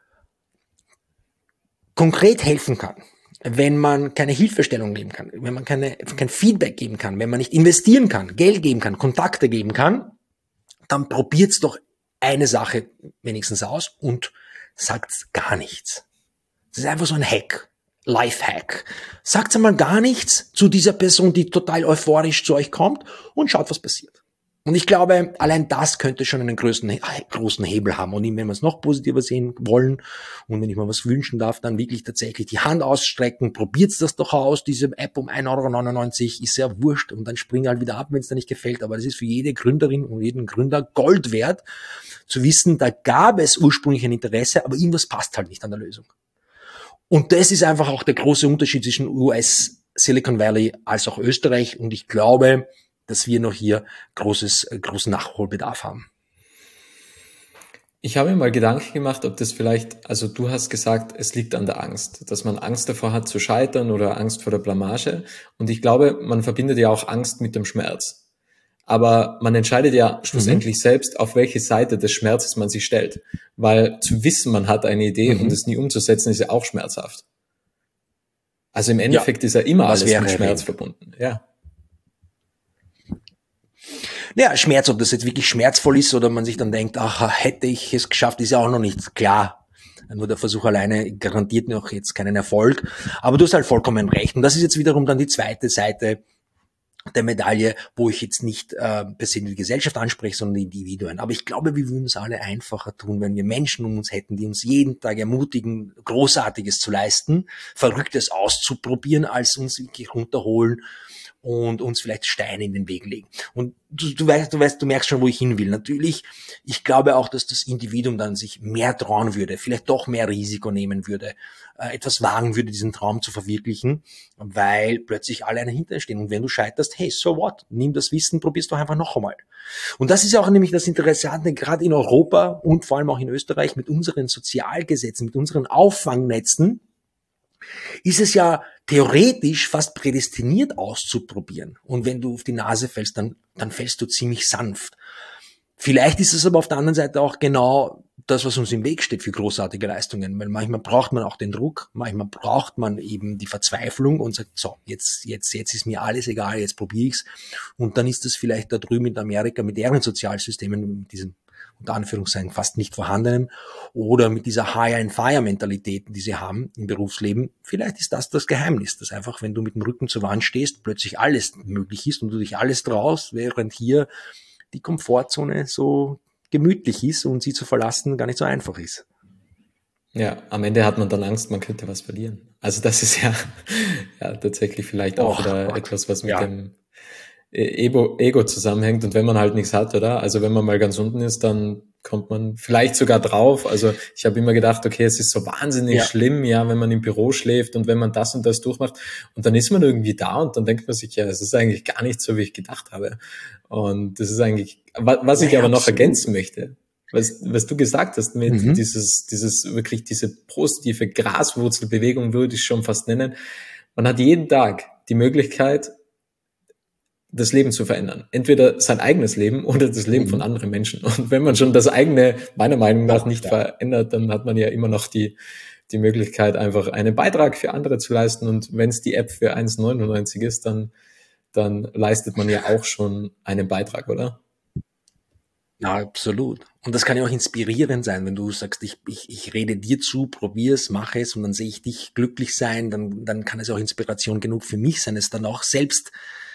konkret helfen kann, wenn man keine Hilfestellung geben kann, wenn man keine, kein Feedback geben kann, wenn man nicht investieren kann, Geld geben kann, Kontakte geben kann, dann probiert's doch eine Sache wenigstens aus und sagt's gar nichts. Das ist einfach so ein Hack. Lifehack. Sagt einmal gar nichts zu dieser Person, die total euphorisch zu euch kommt, und schaut, was passiert. Und ich glaube, allein das könnte schon einen größten, großen Hebel haben. Und wenn wir es noch positiver sehen wollen und wenn ich mir was wünschen darf, dann wirklich tatsächlich die Hand ausstrecken, probiert's das doch aus, diese App um ein Euro neunundneunzig, ist ja wurscht und dann spring halt wieder ab, wenn es dir nicht gefällt. Aber das ist für jede Gründerin und jeden Gründer Gold wert, zu wissen, da gab es ursprünglich ein Interesse, aber irgendwas passt halt nicht an der Lösung. Und das ist einfach auch der große Unterschied zwischen U S, Silicon Valley als auch Österreich. Und ich glaube, dass wir noch hier großes, großen Nachholbedarf haben. Ich habe mir mal Gedanken gemacht, ob das vielleicht, also du hast gesagt, es liegt an der Angst, dass man Angst davor hat zu scheitern oder Angst vor der Blamage. Und ich glaube, man verbindet ja auch Angst mit dem Schmerz. Aber man entscheidet ja schlussendlich mhm. selbst, auf welche Seite des Schmerzes man sich stellt. Weil zu wissen, man hat eine Idee mhm. und es nie umzusetzen, ist ja auch schmerzhaft. Also im Endeffekt ja. ist ja immer alles mit Schmerz reden. verbunden. Ja. Ja, Schmerz, ob das jetzt wirklich schmerzvoll ist oder man sich dann denkt, ach, hätte ich es geschafft, ist ja auch noch nicht klar. Nur der Versuch alleine garantiert noch jetzt keinen Erfolg. Aber du hast halt vollkommen recht. Und das ist jetzt wiederum dann die zweite Seite der Medaille, wo ich jetzt nicht äh, per se die Gesellschaft anspreche, sondern die Individuen. Aber ich glaube, wir würden es alle einfacher tun, wenn wir Menschen um uns hätten, die uns jeden Tag ermutigen, Großartiges zu leisten, Verrücktes auszuprobieren, als uns wirklich runterholen und uns vielleicht Steine in den Weg legen. Und du, du weißt, du weißt, du merkst schon, wo ich hin will. Natürlich, ich glaube auch, dass das Individuum dann sich mehr trauen würde, vielleicht doch mehr Risiko nehmen würde, äh, etwas wagen würde, diesen Traum zu verwirklichen, weil plötzlich alle dahinter stehen. Und wenn du scheiterst, hey, so what? Nimm das Wissen, probierst du einfach noch einmal. Und das ist ja auch nämlich das Interessante, gerade in Europa und vor allem auch in Österreich mit unseren Sozialgesetzen, mit unseren Auffangnetzen, ist es ja theoretisch fast prädestiniert auszuprobieren. Und wenn du auf die Nase fällst, dann, dann fällst du ziemlich sanft. Vielleicht ist es aber auf der anderen Seite auch genau das, was uns im Weg steht für großartige Leistungen. Weil manchmal braucht man auch den Druck, manchmal braucht man eben die Verzweiflung und sagt, so, jetzt, jetzt, jetzt ist mir alles egal, jetzt probiere ich's. Und dann ist das vielleicht da drüben in Amerika mit deren Sozialsystemen, mit diesem unter Anführungszeichen fast nicht vorhandenem oder mit dieser Hire-and-Fire-Mentalität, die sie haben im Berufsleben, vielleicht ist das das Geheimnis, dass einfach, wenn du mit dem Rücken zur Wand stehst, plötzlich alles möglich ist und du dich alles traust, während hier die Komfortzone so gemütlich ist und sie zu verlassen gar nicht so einfach ist. Ja, am Ende hat man dann Angst, man könnte was verlieren. Also das ist ja, ja tatsächlich vielleicht auch oh, wieder Gott. etwas, was mit ja. dem Ego, Ego zusammenhängt. Und wenn man halt nichts hat, oder? Also wenn man mal ganz unten ist, dann kommt man vielleicht sogar drauf. Also ich habe immer gedacht, okay, es ist so wahnsinnig ja. schlimm, ja, wenn man im Büro schläft und wenn man das und das durchmacht. Und dann ist man irgendwie da und dann denkt man sich, ja, es ist eigentlich gar nicht so, wie ich gedacht habe. Und das ist eigentlich, was ich ja, aber noch absolut. ergänzen möchte, was, was du gesagt hast mit mhm. dieses, dieses, wirklich diese positive Graswurzelbewegung, würde ich schon fast nennen. Man hat jeden Tag die Möglichkeit, das Leben zu verändern. Entweder sein eigenes Leben oder das Leben mhm. von anderen Menschen. Und wenn man schon das eigene, meiner Meinung nach, nicht ja. verändert, dann hat man ja immer noch die, die Möglichkeit, einfach einen Beitrag für andere zu leisten. Und wenn es die App für eins neunundneunzig ist, dann, dann leistet man ja auch schon einen Beitrag, oder? Ja, absolut. Und das kann ja auch inspirierend sein, wenn du sagst, ich, ich, ich rede dir zu, probier's, mache es und dann sehe ich dich glücklich sein, dann, dann kann es auch Inspiration genug für mich sein, es dann auch selbst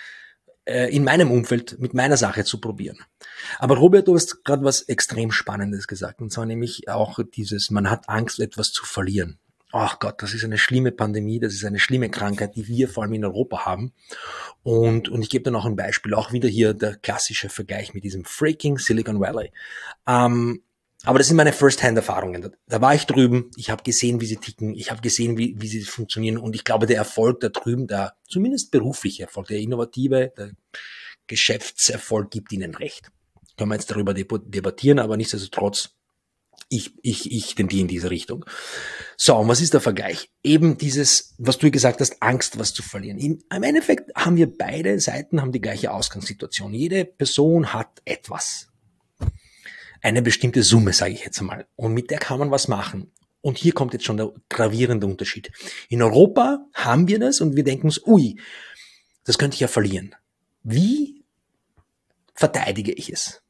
in meinem Umfeld mit meiner Sache zu probieren. Aber Robert, du hast gerade was extrem Spannendes gesagt, und zwar nämlich auch dieses, man hat Angst, etwas zu verlieren. Ach Gott, das ist eine schlimme Pandemie, das ist eine schlimme Krankheit, die wir vor allem in Europa haben. Und, und ich gebe dann auch ein Beispiel, auch wieder hier der klassische Vergleich mit diesem freaking Silicon Valley. Ähm, Aber das sind meine First-Hand-Erfahrungen. Da, da war ich drüben, ich habe gesehen, wie sie ticken, ich habe gesehen, wie, wie sie funktionieren und ich glaube, der Erfolg da drüben, der zumindest berufliche Erfolg, der innovative, der Geschäftserfolg gibt ihnen recht. Können wir jetzt darüber debattieren, aber nichtsdestotrotz, ich, ich, ich tendiere in diese Richtung. So, und was ist der Vergleich? Eben dieses, was du gesagt hast, Angst, was zu verlieren. Im, im Endeffekt haben wir beide Seiten, haben die gleiche Ausgangssituation. Jede Person hat etwas. Eine bestimmte Summe, sage ich jetzt einmal. Und mit der kann man was machen. Und hier kommt jetzt schon der gravierende Unterschied. In Europa haben wir das und wir denken uns, ui, das könnte ich ja verlieren. Wie verteidige ich es?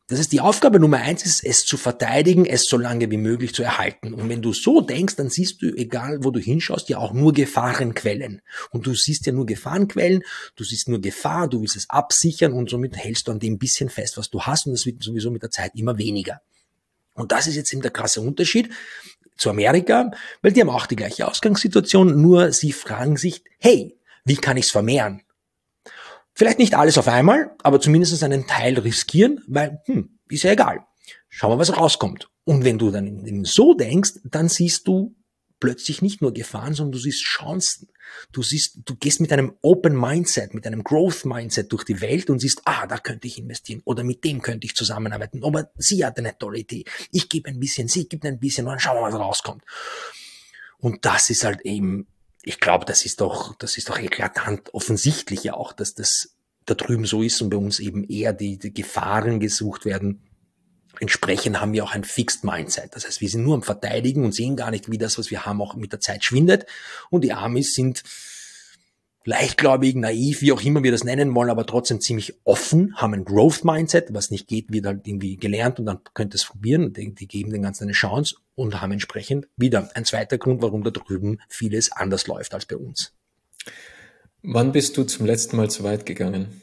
Das ist die Aufgabe Nummer eins, ist es zu verteidigen, es so lange wie möglich zu erhalten. Und wenn du so denkst, dann siehst du, egal wo du hinschaust, ja auch nur Gefahrenquellen. Und du siehst ja nur Gefahrenquellen, du siehst nur Gefahr, du willst es absichern und somit hältst du an dem bisschen fest, was du hast und das wird sowieso mit der Zeit immer weniger. Und das ist jetzt eben der krasse Unterschied zu Amerika, weil die haben auch die gleiche Ausgangssituation, nur sie fragen sich, hey, wie kann ich es vermehren? Vielleicht nicht alles auf einmal, aber zumindest einen Teil riskieren, weil, hm, ist ja egal. Schauen wir, was rauskommt. Und wenn du dann eben so denkst, dann siehst du plötzlich nicht nur Gefahren, sondern du siehst Chancen. Du siehst, du gehst mit einem Open Mindset, mit einem Growth Mindset durch die Welt und siehst, ah, da könnte ich investieren oder mit dem könnte ich zusammenarbeiten. Aber sie hat eine tolle Idee. Ich gebe ein bisschen, sie gibt ein bisschen und dann schauen wir, was rauskommt. Und das ist halt eben, ich glaube, das ist doch, das ist doch eklatant offensichtlich ja auch, dass das da drüben so ist und bei uns eben eher die, die Gefahren gesucht werden. Entsprechend haben wir auch ein Fixed Mindset. Das heißt, wir sind nur am Verteidigen und sehen gar nicht, wie das, was wir haben, auch mit der Zeit schwindet. Und die Amis sind leichtgläubig, naiv, wie auch immer wir das nennen wollen, aber trotzdem ziemlich offen, haben ein Growth Mindset. Was nicht geht, wird halt irgendwie gelernt und dann könnt ihr es probieren. Die, die geben den Ganzen eine Chance und haben entsprechend wieder ein zweiter Grund, warum da drüben vieles anders läuft als bei uns. Wann bist du zum letzten Mal zu weit gegangen?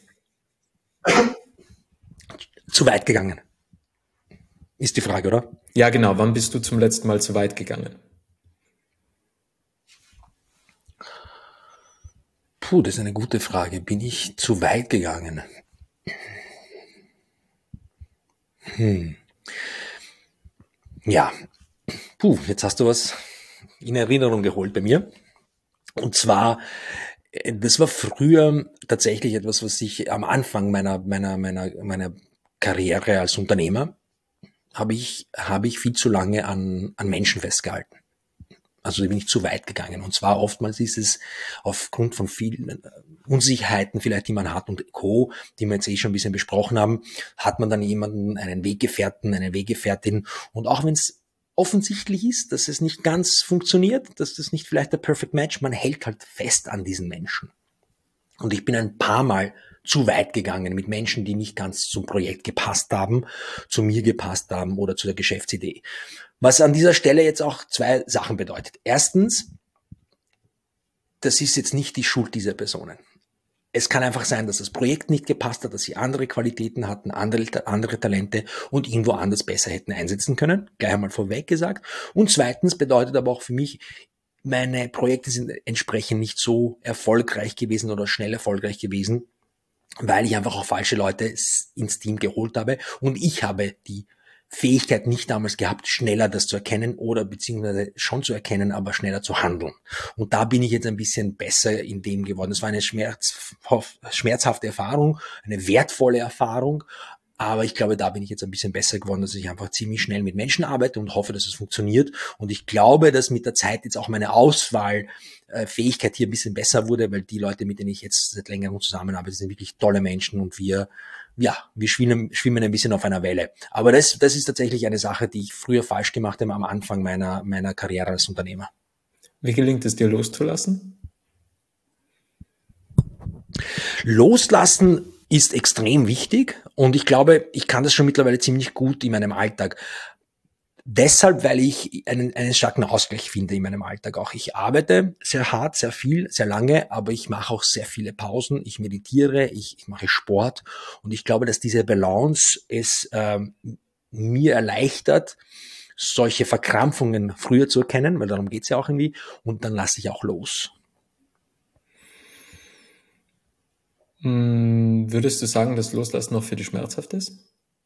Zu weit gegangen. Ist die Frage, oder? Ja, genau. Wann bist du zum letzten Mal zu weit gegangen? Puh, das ist eine gute Frage. Bin ich zu weit gegangen? Hm. Ja. Puh, jetzt hast du was in Erinnerung geholt bei mir. Und zwar, das war früher tatsächlich etwas, was ich am Anfang meiner, meiner, meiner, meiner Karriere als Unternehmer habe ich, habe ich viel zu lange an, an Menschen festgehalten. Also da bin ich zu weit gegangen. Und zwar oftmals ist es aufgrund von vielen Unsicherheiten vielleicht, die man hat und Co., die wir jetzt eh schon ein bisschen besprochen haben, hat man dann jemanden, einen Weggefährten, eine Weggefährtin. Und auch wenn es offensichtlich ist, dass es nicht ganz funktioniert, dass das nicht vielleicht der Perfect Match, man hält halt fest an diesen Menschen. Und ich bin ein paar Mal zu weit gegangen mit Menschen, die nicht ganz zum Projekt gepasst haben, zu mir gepasst haben oder zu der Geschäftsidee. Was an dieser Stelle jetzt auch zwei Sachen bedeutet. Erstens, das ist jetzt nicht die Schuld dieser Personen. Es kann einfach sein, dass das Projekt nicht gepasst hat, dass sie andere Qualitäten hatten, andere, andere Talente und irgendwo anders besser hätten einsetzen können. Gleich einmal vorweg gesagt. Und zweitens bedeutet aber auch für mich, meine Projekte sind entsprechend nicht so erfolgreich gewesen oder schnell erfolgreich gewesen, weil ich einfach auch falsche Leute ins Team geholt habe und ich habe die Fähigkeit nicht damals gehabt, schneller das zu erkennen oder beziehungsweise schon zu erkennen, aber schneller zu handeln. Und da bin ich jetzt ein bisschen besser in dem geworden. Es war eine schmerz, schmerzhafte Erfahrung, eine wertvolle Erfahrung, aber ich glaube, da bin ich jetzt ein bisschen besser geworden, dass ich einfach ziemlich schnell mit Menschen arbeite und hoffe, dass es funktioniert. Und ich glaube, dass mit der Zeit jetzt auch meine Auswahlfähigkeit hier ein bisschen besser wurde, weil die Leute, mit denen ich jetzt seit längerem zusammenarbeite, sind wirklich tolle Menschen und wir, ja, wir schwimmen, schwimmen ein bisschen auf einer Welle. Aber das, das ist tatsächlich eine Sache, die ich früher falsch gemacht habe am Anfang meiner, meiner Karriere als Unternehmer. Wie gelingt es dir loszulassen? Loslassen ist extrem wichtig und ich glaube, ich kann das schon mittlerweile ziemlich gut in meinem Alltag. Deshalb, weil ich einen, einen starken Ausgleich finde in meinem Alltag auch. Ich arbeite sehr hart, sehr viel, sehr lange, aber ich mache auch sehr viele Pausen. Ich meditiere, ich, ich mache Sport und ich glaube, dass diese Balance es ähm, mir erleichtert, solche Verkrampfungen früher zu erkennen, weil darum geht's ja auch irgendwie, und dann lasse ich auch los. Würdest du sagen, dass Loslassen noch für dich schmerzhaft ist?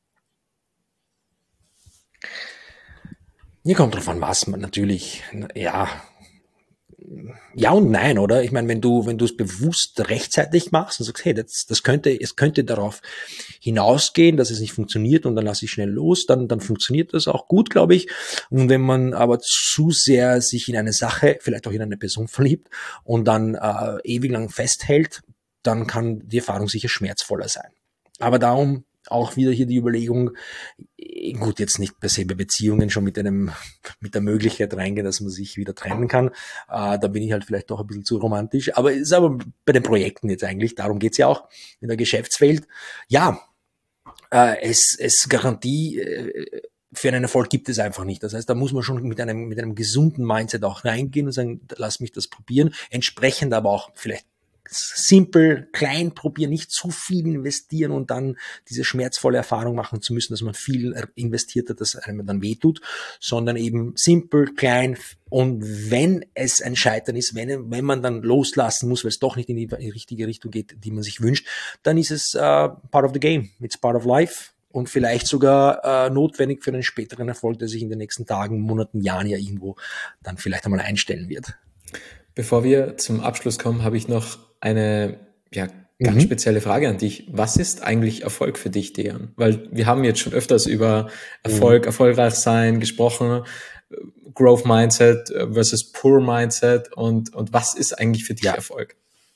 Hier kommt drauf an, was man natürlich, ja, ja und nein, oder? Ich meine, wenn du, wenn du es bewusst rechtzeitig machst und sagst, hey, das, das könnte, es könnte darauf hinausgehen, dass es nicht funktioniert und dann lasse ich schnell los, dann, dann funktioniert das auch gut, glaube ich. Und wenn man aber zu sehr sich in eine Sache, vielleicht auch in eine Person verliebt und dann äh, ewig lang festhält, dann kann die Erfahrung sicher schmerzvoller sein. Aber darum auch wieder hier die Überlegung, gut, jetzt nicht per se bei Beziehungen schon mit einem, mit der Möglichkeit reingehen, dass man sich wieder trennen kann. Äh, da bin ich halt vielleicht doch ein bisschen zu romantisch. Aber ist aber bei den Projekten jetzt eigentlich, darum geht's ja auch in der Geschäftswelt. Ja, Äh, es, es Garantie äh, für einen Erfolg gibt es einfach nicht. Das heißt, da muss man schon mit einem, mit einem gesunden Mindset auch reingehen und sagen, lass mich das probieren. Entsprechend aber auch vielleicht simpel, klein probieren, nicht zu viel investieren und dann diese schmerzvolle Erfahrung machen zu müssen, dass man viel investiert hat, das einem dann wehtut, sondern eben simpel, klein, und wenn es ein Scheitern ist, wenn, wenn man dann loslassen muss, weil es doch nicht in die, in die richtige Richtung geht, die man sich wünscht, dann ist es uh, part of the game, it's part of life und vielleicht sogar uh, notwendig für einen späteren Erfolg, der sich in den nächsten Tagen, Monaten, Jahren ja irgendwo dann vielleicht einmal einstellen wird. Bevor wir zum Abschluss kommen, habe ich noch eine ja, ganz mhm. spezielle Frage an dich. Was ist eigentlich Erfolg für dich, Dejan? Weil wir haben jetzt schon öfters über Erfolg, mhm. erfolgreich sein gesprochen, Growth Mindset versus Poor Mindset und, und was ist eigentlich für dich ja. Erfolg?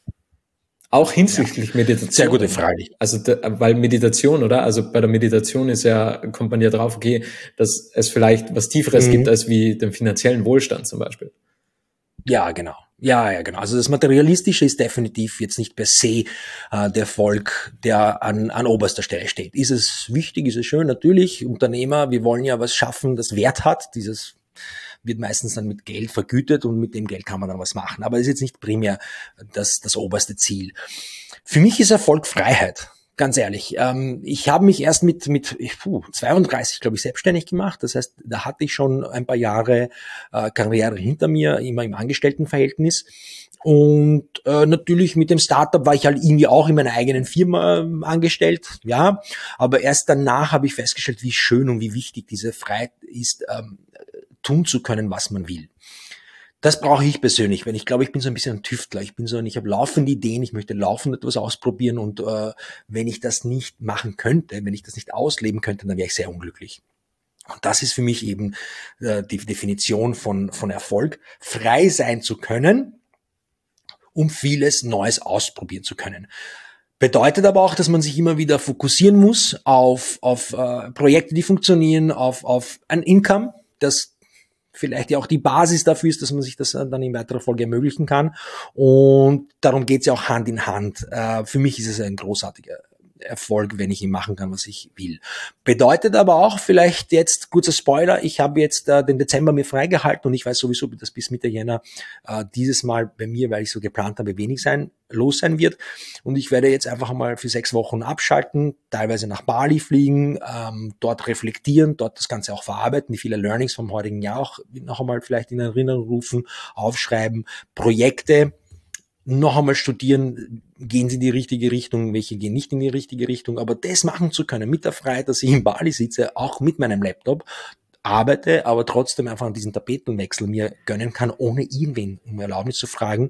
Auch hinsichtlich ja. Meditation. Sehr gute Frage. Also, weil Meditation, oder? Also bei der Meditation ist ja, kommt man ja drauf, okay, dass es vielleicht was Tieferes mhm. gibt als wie den finanziellen Wohlstand zum Beispiel. Ja, genau. Ja, ja, genau. Also das Materialistische ist definitiv jetzt nicht per se äh, der Erfolg, der an, an oberster Stelle steht. Ist es wichtig, ist es schön? Natürlich. Unternehmer, wir wollen ja was schaffen, das Wert hat. Dieses wird meistens dann mit Geld vergütet und mit dem Geld kann man dann was machen. Aber das ist jetzt nicht primär das, das oberste Ziel. Für mich ist Erfolg Freiheit. Ganz ehrlich, ähm, ich habe mich erst mit mit puh, zweiunddreißig, glaube ich, selbstständig gemacht. Das heißt, da hatte ich schon ein paar Jahre äh, Karriere hinter mir, immer im Angestelltenverhältnis. Und äh, natürlich mit dem Startup war ich halt irgendwie auch in meiner eigenen Firma äh, angestellt, ja. Aber erst danach habe ich festgestellt, wie schön und wie wichtig diese Freiheit ist, ähm, tun zu können, was man will. Das brauche ich persönlich, weil ich glaube, ich bin so ein bisschen ein Tüftler. Ich bin so ein, ich habe laufende Ideen, ich möchte laufend etwas ausprobieren und äh, wenn ich das nicht machen könnte, wenn ich das nicht ausleben könnte, dann wäre ich sehr unglücklich. Und das ist für mich eben äh, die Definition von von Erfolg, frei sein zu können, um vieles Neues ausprobieren zu können. Bedeutet aber auch, dass man sich immer wieder fokussieren muss auf auf äh, Projekte, die funktionieren, auf auf ein Income, das vielleicht ja auch die Basis dafür ist, dass man sich das dann in weiterer Folge ermöglichen kann. Und darum geht's ja auch Hand in Hand. Äh, für mich ist es ein großartiger Erfolg, wenn ich ihn machen kann, was ich will. Bedeutet aber auch vielleicht jetzt, kurzer Spoiler, ich habe jetzt äh, den Dezember mir freigehalten und ich weiß sowieso, dass bis Mitte Jänner äh, dieses Mal bei mir, weil ich so geplant habe, wenig sein, los sein wird. Und ich werde jetzt einfach mal für sechs Wochen abschalten, teilweise nach Bali fliegen, ähm, dort reflektieren, dort das Ganze auch verarbeiten, die viele Learnings vom heutigen Jahr auch noch einmal vielleicht in Erinnerung rufen, aufschreiben, Projekte noch einmal studieren, gehen sie in die richtige Richtung, welche gehen nicht in die richtige Richtung, aber das machen zu können, mit der Freiheit, dass ich in Bali sitze, auch mit meinem Laptop, arbeite, aber trotzdem einfach an diesen Tapetenwechsel mir gönnen kann, ohne irgendwen um Erlaubnis zu fragen,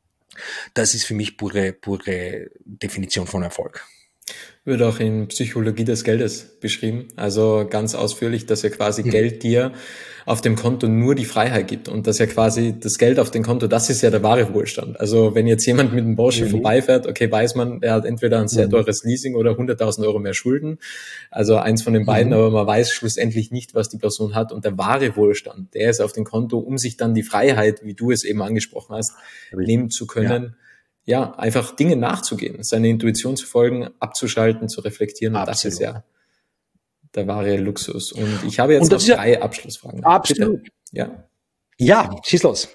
das ist für mich pure, pure Definition von Erfolg. Wird auch in Psychologie des Geldes beschrieben, also ganz ausführlich, dass ja quasi mhm. Geld dir auf dem Konto nur die Freiheit gibt und dass ja quasi das Geld auf dem Konto, das ist ja der wahre Wohlstand. Also wenn jetzt jemand mit einem Porsche mhm. vorbeifährt, okay, weiß man, er hat entweder ein sehr mhm. teures Leasing oder hunderttausend Euro mehr Schulden, also eins von den beiden, mhm. aber man weiß schlussendlich nicht, was die Person hat und der wahre Wohlstand, der ist auf dem Konto, um sich dann die Freiheit, wie du es eben angesprochen hast, Richtig. nehmen zu können, ja. Ja, einfach Dinge nachzugehen, seine Intuition zu folgen, abzuschalten, zu reflektieren. Und Absolut. Das ist ja der wahre Luxus. Und ich habe jetzt noch drei ja Abschlussfragen. Absolut. Bitte. Ja. Ja, schieß los.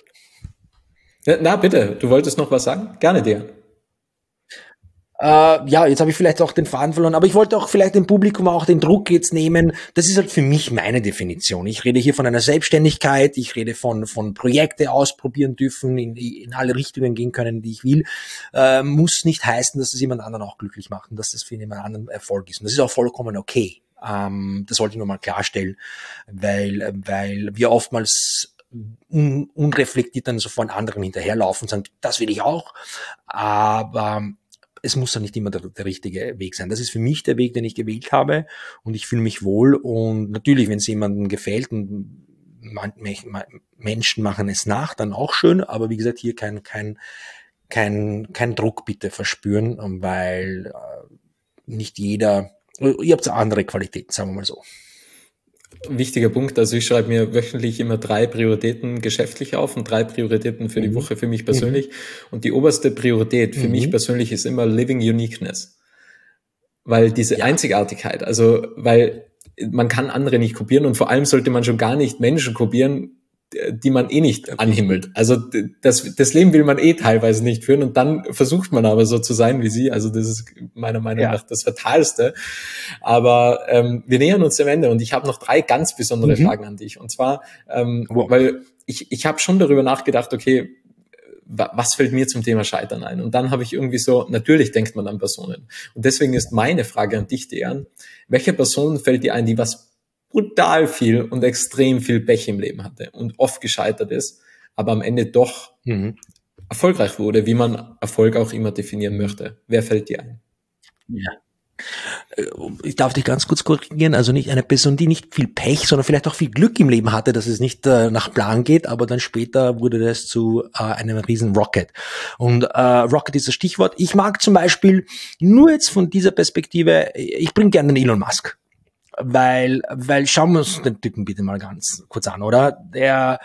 Ja, na, bitte. Du wolltest noch was sagen? Gerne dir. Äh, ja, jetzt habe ich vielleicht auch den Faden verloren, aber ich wollte auch vielleicht dem Publikum auch den Druck jetzt nehmen. Das ist halt für mich meine Definition. Ich rede hier von einer Selbstständigkeit, ich rede von von Projekte ausprobieren dürfen, in, in alle Richtungen gehen können, die ich will. Äh, muss nicht heißen, dass das jemand anderen auch glücklich macht und dass das für jemand anderen Erfolg ist. Und das ist auch vollkommen okay. Ähm, das wollte ich nochmal klarstellen, weil weil wir oftmals un, unreflektiert dann so von anderen hinterherlaufen und sagen, das will ich auch, aber es muss doch nicht immer der, der richtige Weg sein. Das ist für mich der Weg, den ich gewählt habe und ich fühle mich wohl und natürlich, wenn es jemandem gefällt und man, Menschen machen es nach, dann auch schön, aber wie gesagt, hier kein kein kein kein Druck bitte verspüren, weil äh, nicht jeder, ihr habt andere Qualitäten, sagen wir mal so. Wichtiger Punkt, also ich schreibe mir wöchentlich immer drei Prioritäten geschäftlich auf und drei Prioritäten für mhm. die Woche für mich persönlich. Mhm. Und die oberste Priorität für mhm. mich persönlich ist immer Living Uniqueness. weil diese Ja. Einzigartigkeit, also weil man kann andere nicht kopieren und vor allem sollte man schon gar nicht Menschen kopieren, die man eh nicht anhimmelt. Also das, das Leben will man eh teilweise nicht führen und dann versucht man aber so zu sein wie sie. Also das ist meiner Meinung Ja. nach das Fatalste. Aber ähm, wir nähern uns dem Ende und ich habe noch drei ganz besondere Mhm. Fragen an dich. Und zwar, ähm, Wow. weil ich, ich habe schon darüber nachgedacht, okay, wa- was fällt mir zum Thema Scheitern ein? Und dann habe ich irgendwie so, natürlich denkt man an Personen. Und deswegen ist meine Frage an dich, Dejan, welche Person fällt dir ein, die was brutal viel und extrem viel Pech im Leben hatte und oft gescheitert ist, aber am Ende doch Mhm. erfolgreich wurde, wie man Erfolg auch immer definieren möchte. Wer fällt dir ein? Ja. Äh, Ich darf dich ganz kurz korrigieren, also nicht eine Person, die nicht viel Pech, sondern vielleicht auch viel Glück im Leben hatte, dass es nicht äh, nach Plan geht, aber dann später wurde das zu äh, einem riesen Rocket. Und äh, Rocket ist das Stichwort. Ich mag zum Beispiel nur jetzt von dieser Perspektive, ich bringe gerne den Elon Musk. Weil, weil schauen wir uns den Typen bitte mal ganz kurz an, oder? Der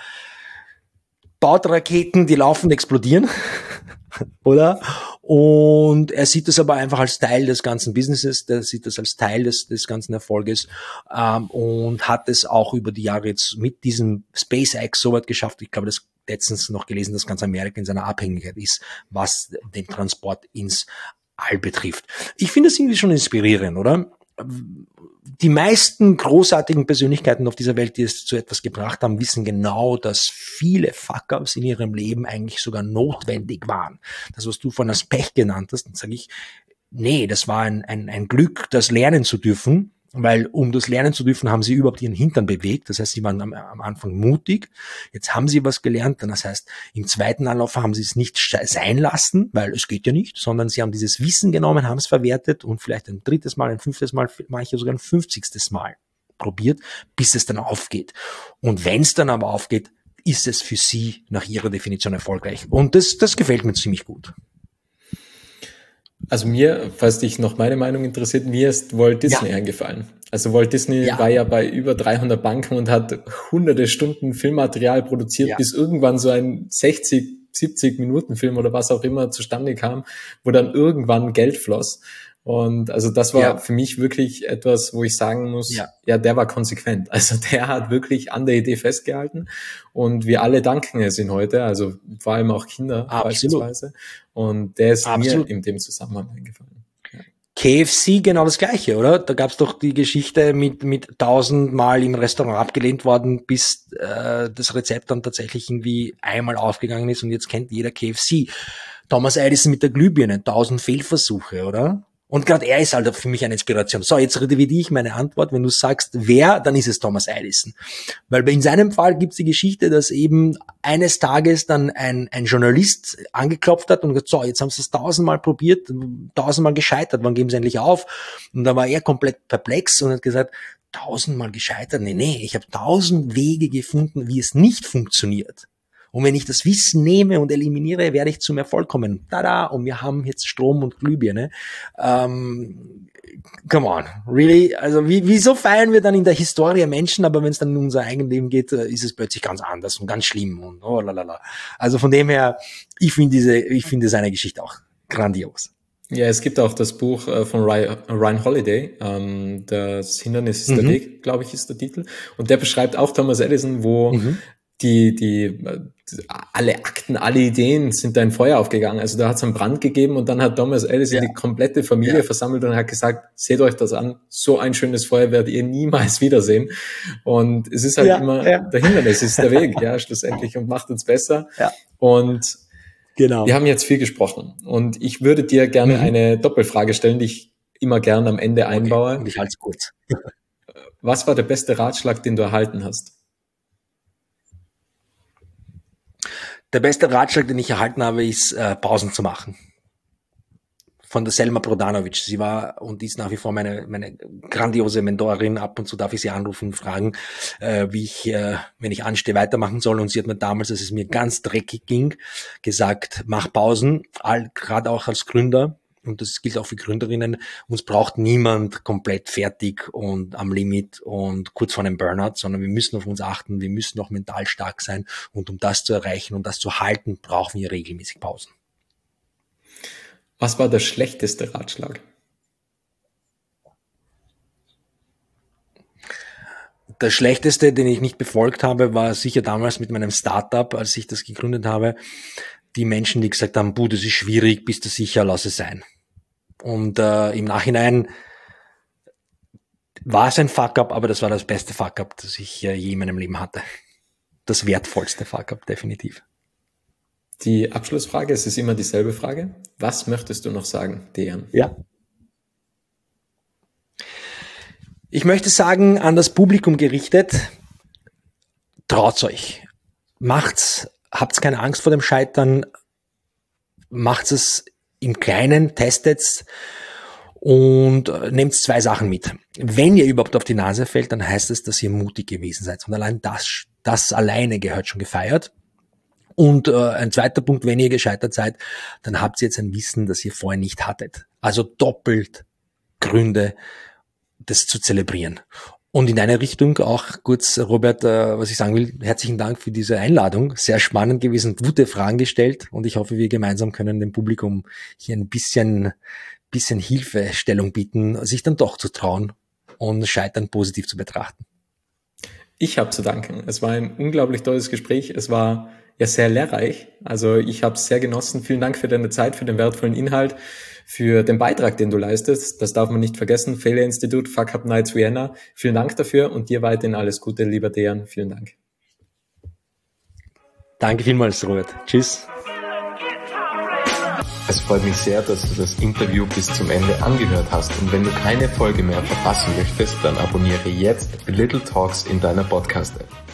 baut Raketen, die laufend explodieren, oder? Und er sieht das aber einfach als Teil des ganzen Businesses, der sieht das als Teil des, des ganzen Erfolges ähm, und hat es auch über die Jahre jetzt mit diesem SpaceX so weit geschafft. Ich glaube, das letztens noch gelesen, dass ganz Amerika in seiner Abhängigkeit ist, was den Transport ins All betrifft. Ich finde das irgendwie schon inspirierend, oder? Die meisten großartigen Persönlichkeiten auf dieser Welt, die es zu etwas gebracht haben, wissen genau, dass viele Fuck-ups in ihrem Leben eigentlich sogar notwendig waren. Das, was du von als Pech genannt hast, dann sage ich, nee, das war ein, ein, ein Glück, das lernen zu dürfen, weil um das lernen zu dürfen, haben sie überhaupt ihren Hintern bewegt. Das heißt, sie waren am, am Anfang mutig. Jetzt haben sie was gelernt. Das heißt, im zweiten Anlauf haben sie es nicht sein lassen, weil es geht ja nicht, sondern sie haben dieses Wissen genommen, haben es verwertet und vielleicht ein drittes Mal, ein fünftes Mal, manche sogar ein fünfzigstes Mal probiert, bis es dann aufgeht. Und wenn es dann aber aufgeht, ist es für sie nach ihrer Definition erfolgreich. Und das, das gefällt mir ziemlich gut. Also mir, falls dich noch meine Meinung interessiert, mir ist Walt Disney Ja. eingefallen. Also Walt Disney Ja. war ja bei über dreihundert Banken und hat hunderte Stunden Filmmaterial produziert, Ja. bis irgendwann so ein sechzig, siebzig Minuten Film oder was auch immer zustande kam, wo dann irgendwann Geld floss. Und also das war Ja. für mich wirklich etwas, wo ich sagen muss, Ja. ja, der war konsequent. Also der hat wirklich an der Idee festgehalten und wir alle danken es ihm heute, also vor allem auch Kinder Absolut. beispielsweise. Und der ist Absolut. mir in dem Zusammenhang eingefallen. Ja. K F C genau das Gleiche, oder? Da gab's doch die Geschichte mit mit tausendmal im Restaurant abgelehnt worden, bis äh, das Rezept dann tatsächlich irgendwie einmal aufgegangen ist und jetzt kennt jeder K F C. Thomas Edison mit der Glühbirne, tausend Fehlversuche, oder? Und gerade er ist halt für mich eine Inspiration. So, jetzt revidiere ich meine Antwort. Wenn du sagst, wer, dann ist es Thomas Edison. Weil in seinem Fall gibt es die Geschichte, dass eben eines Tages dann ein, ein Journalist angeklopft hat und gesagt, so, jetzt haben sie es tausendmal probiert, tausendmal gescheitert, wann geben sie endlich auf? Und da war er komplett perplex und hat gesagt, tausendmal gescheitert? Nee, nee, ich habe tausend Wege gefunden, wie es nicht funktioniert. Und wenn ich das Wissen nehme und eliminiere, werde ich zum Erfolg kommen. Tada! Und wir haben jetzt Strom und Glühbirne. Ähm, come on, really? Also wie, wieso feiern wir dann in der Historie Menschen, aber wenn es dann in unser eigenes Leben geht, ist es plötzlich ganz anders und ganz schlimm und oh lalala. Also von dem her, ich finde diese, ich finde seine Geschichte auch grandios. Ja, es gibt auch das Buch äh, von Ryan Holiday, ähm, das Hindernis ist Mhm. der Weg, glaube ich, ist der Titel. Und der beschreibt auch Thomas Edison, wo Mhm. die, die, äh, alle Akten, alle Ideen sind da in Feuer aufgegangen. Also da hat es einen Brand gegeben und dann hat Thomas Edison Ja. die komplette Familie Ja. versammelt und hat gesagt, seht euch das an, so ein schönes Feuer werdet ihr niemals wiedersehen. Und es ist halt Ja, immer, ja. der Hindernis ist der Weg, ja, schlussendlich und macht uns besser. Ja. Und Genau. wir haben jetzt viel gesprochen und ich würde dir gerne Mhm. eine Doppelfrage stellen, die ich immer gerne am Ende einbaue. Okay. Und ich halte es kurz. Was war der beste Ratschlag, den du erhalten hast? Der beste Ratschlag, den ich erhalten habe, ist, äh, Pausen zu machen. Von der Selma Brodanovic. Sie war und ist nach wie vor meine, meine grandiose Mentorin. Ab und zu darf ich sie anrufen und fragen, äh, wie ich, äh, wenn ich anstehe, weitermachen soll. Und sie hat mir damals, als es mir ganz dreckig ging, gesagt, mach Pausen, all, gerade auch als Gründer. Und das gilt auch für Gründerinnen. Uns braucht niemand komplett fertig und am Limit und kurz vor einem Burnout, sondern wir müssen auf uns achten. Wir müssen auch mental stark sein. Und um das zu erreichen und das zu halten, brauchen wir regelmäßig Pausen. Was war der schlechteste Ratschlag? der schlechteste, den ich nicht befolgt habe, war sicher damals mit meinem Startup, als ich das gegründet habe, die Menschen, die gesagt haben, puh, das ist schwierig, bist du sicher, lass es sein. Und äh, im Nachhinein war es ein Fuck-up, aber das war das beste Fuck-up, das ich äh, je in meinem Leben hatte. Das wertvollste Fuck-up, definitiv. Die Abschlussfrage, es ist immer dieselbe Frage. Was möchtest du noch sagen, Dejan? Ja. Ich möchte sagen, an das Publikum gerichtet, traut's euch. Macht's, habt's keine Angst vor dem Scheitern, macht's es im Kleinen, testet's und nehmt zwei Sachen mit. Wenn ihr überhaupt auf die Nase fällt, dann heißt es, dass ihr mutig gewesen seid. Und allein das, das alleine gehört schon gefeiert. Und äh, ein zweiter Punkt, wenn ihr gescheitert seid, dann habt ihr jetzt ein Wissen, das ihr vorher nicht hattet. Also doppelt Gründe, das zu zelebrieren. Und in deine Richtung auch kurz, Robert, äh, was ich sagen will, herzlichen Dank für diese Einladung. Sehr spannend gewesen, gute Fragen gestellt und ich hoffe, wir gemeinsam können dem Publikum hier ein bisschen, bisschen Hilfestellung bieten, sich dann doch zu trauen und Scheitern positiv zu betrachten. Ich habe zu danken. Es war ein unglaublich tolles Gespräch. Es war ja sehr lehrreich. Also ich habe es sehr genossen. Vielen Dank für deine Zeit, für den wertvollen Inhalt, für den Beitrag, den du leistest. Das darf man nicht vergessen. Failure Institute, Fuck Up Nights Vienna. Vielen Dank dafür und dir weiterhin alles Gute, lieber Dejan. Vielen Dank. Danke vielmals, Robert. Tschüss. Es freut mich sehr, dass du das Interview bis zum Ende angehört hast und wenn du keine Folge mehr verpassen möchtest, dann abonniere jetzt Little Talks in deiner Podcast-App.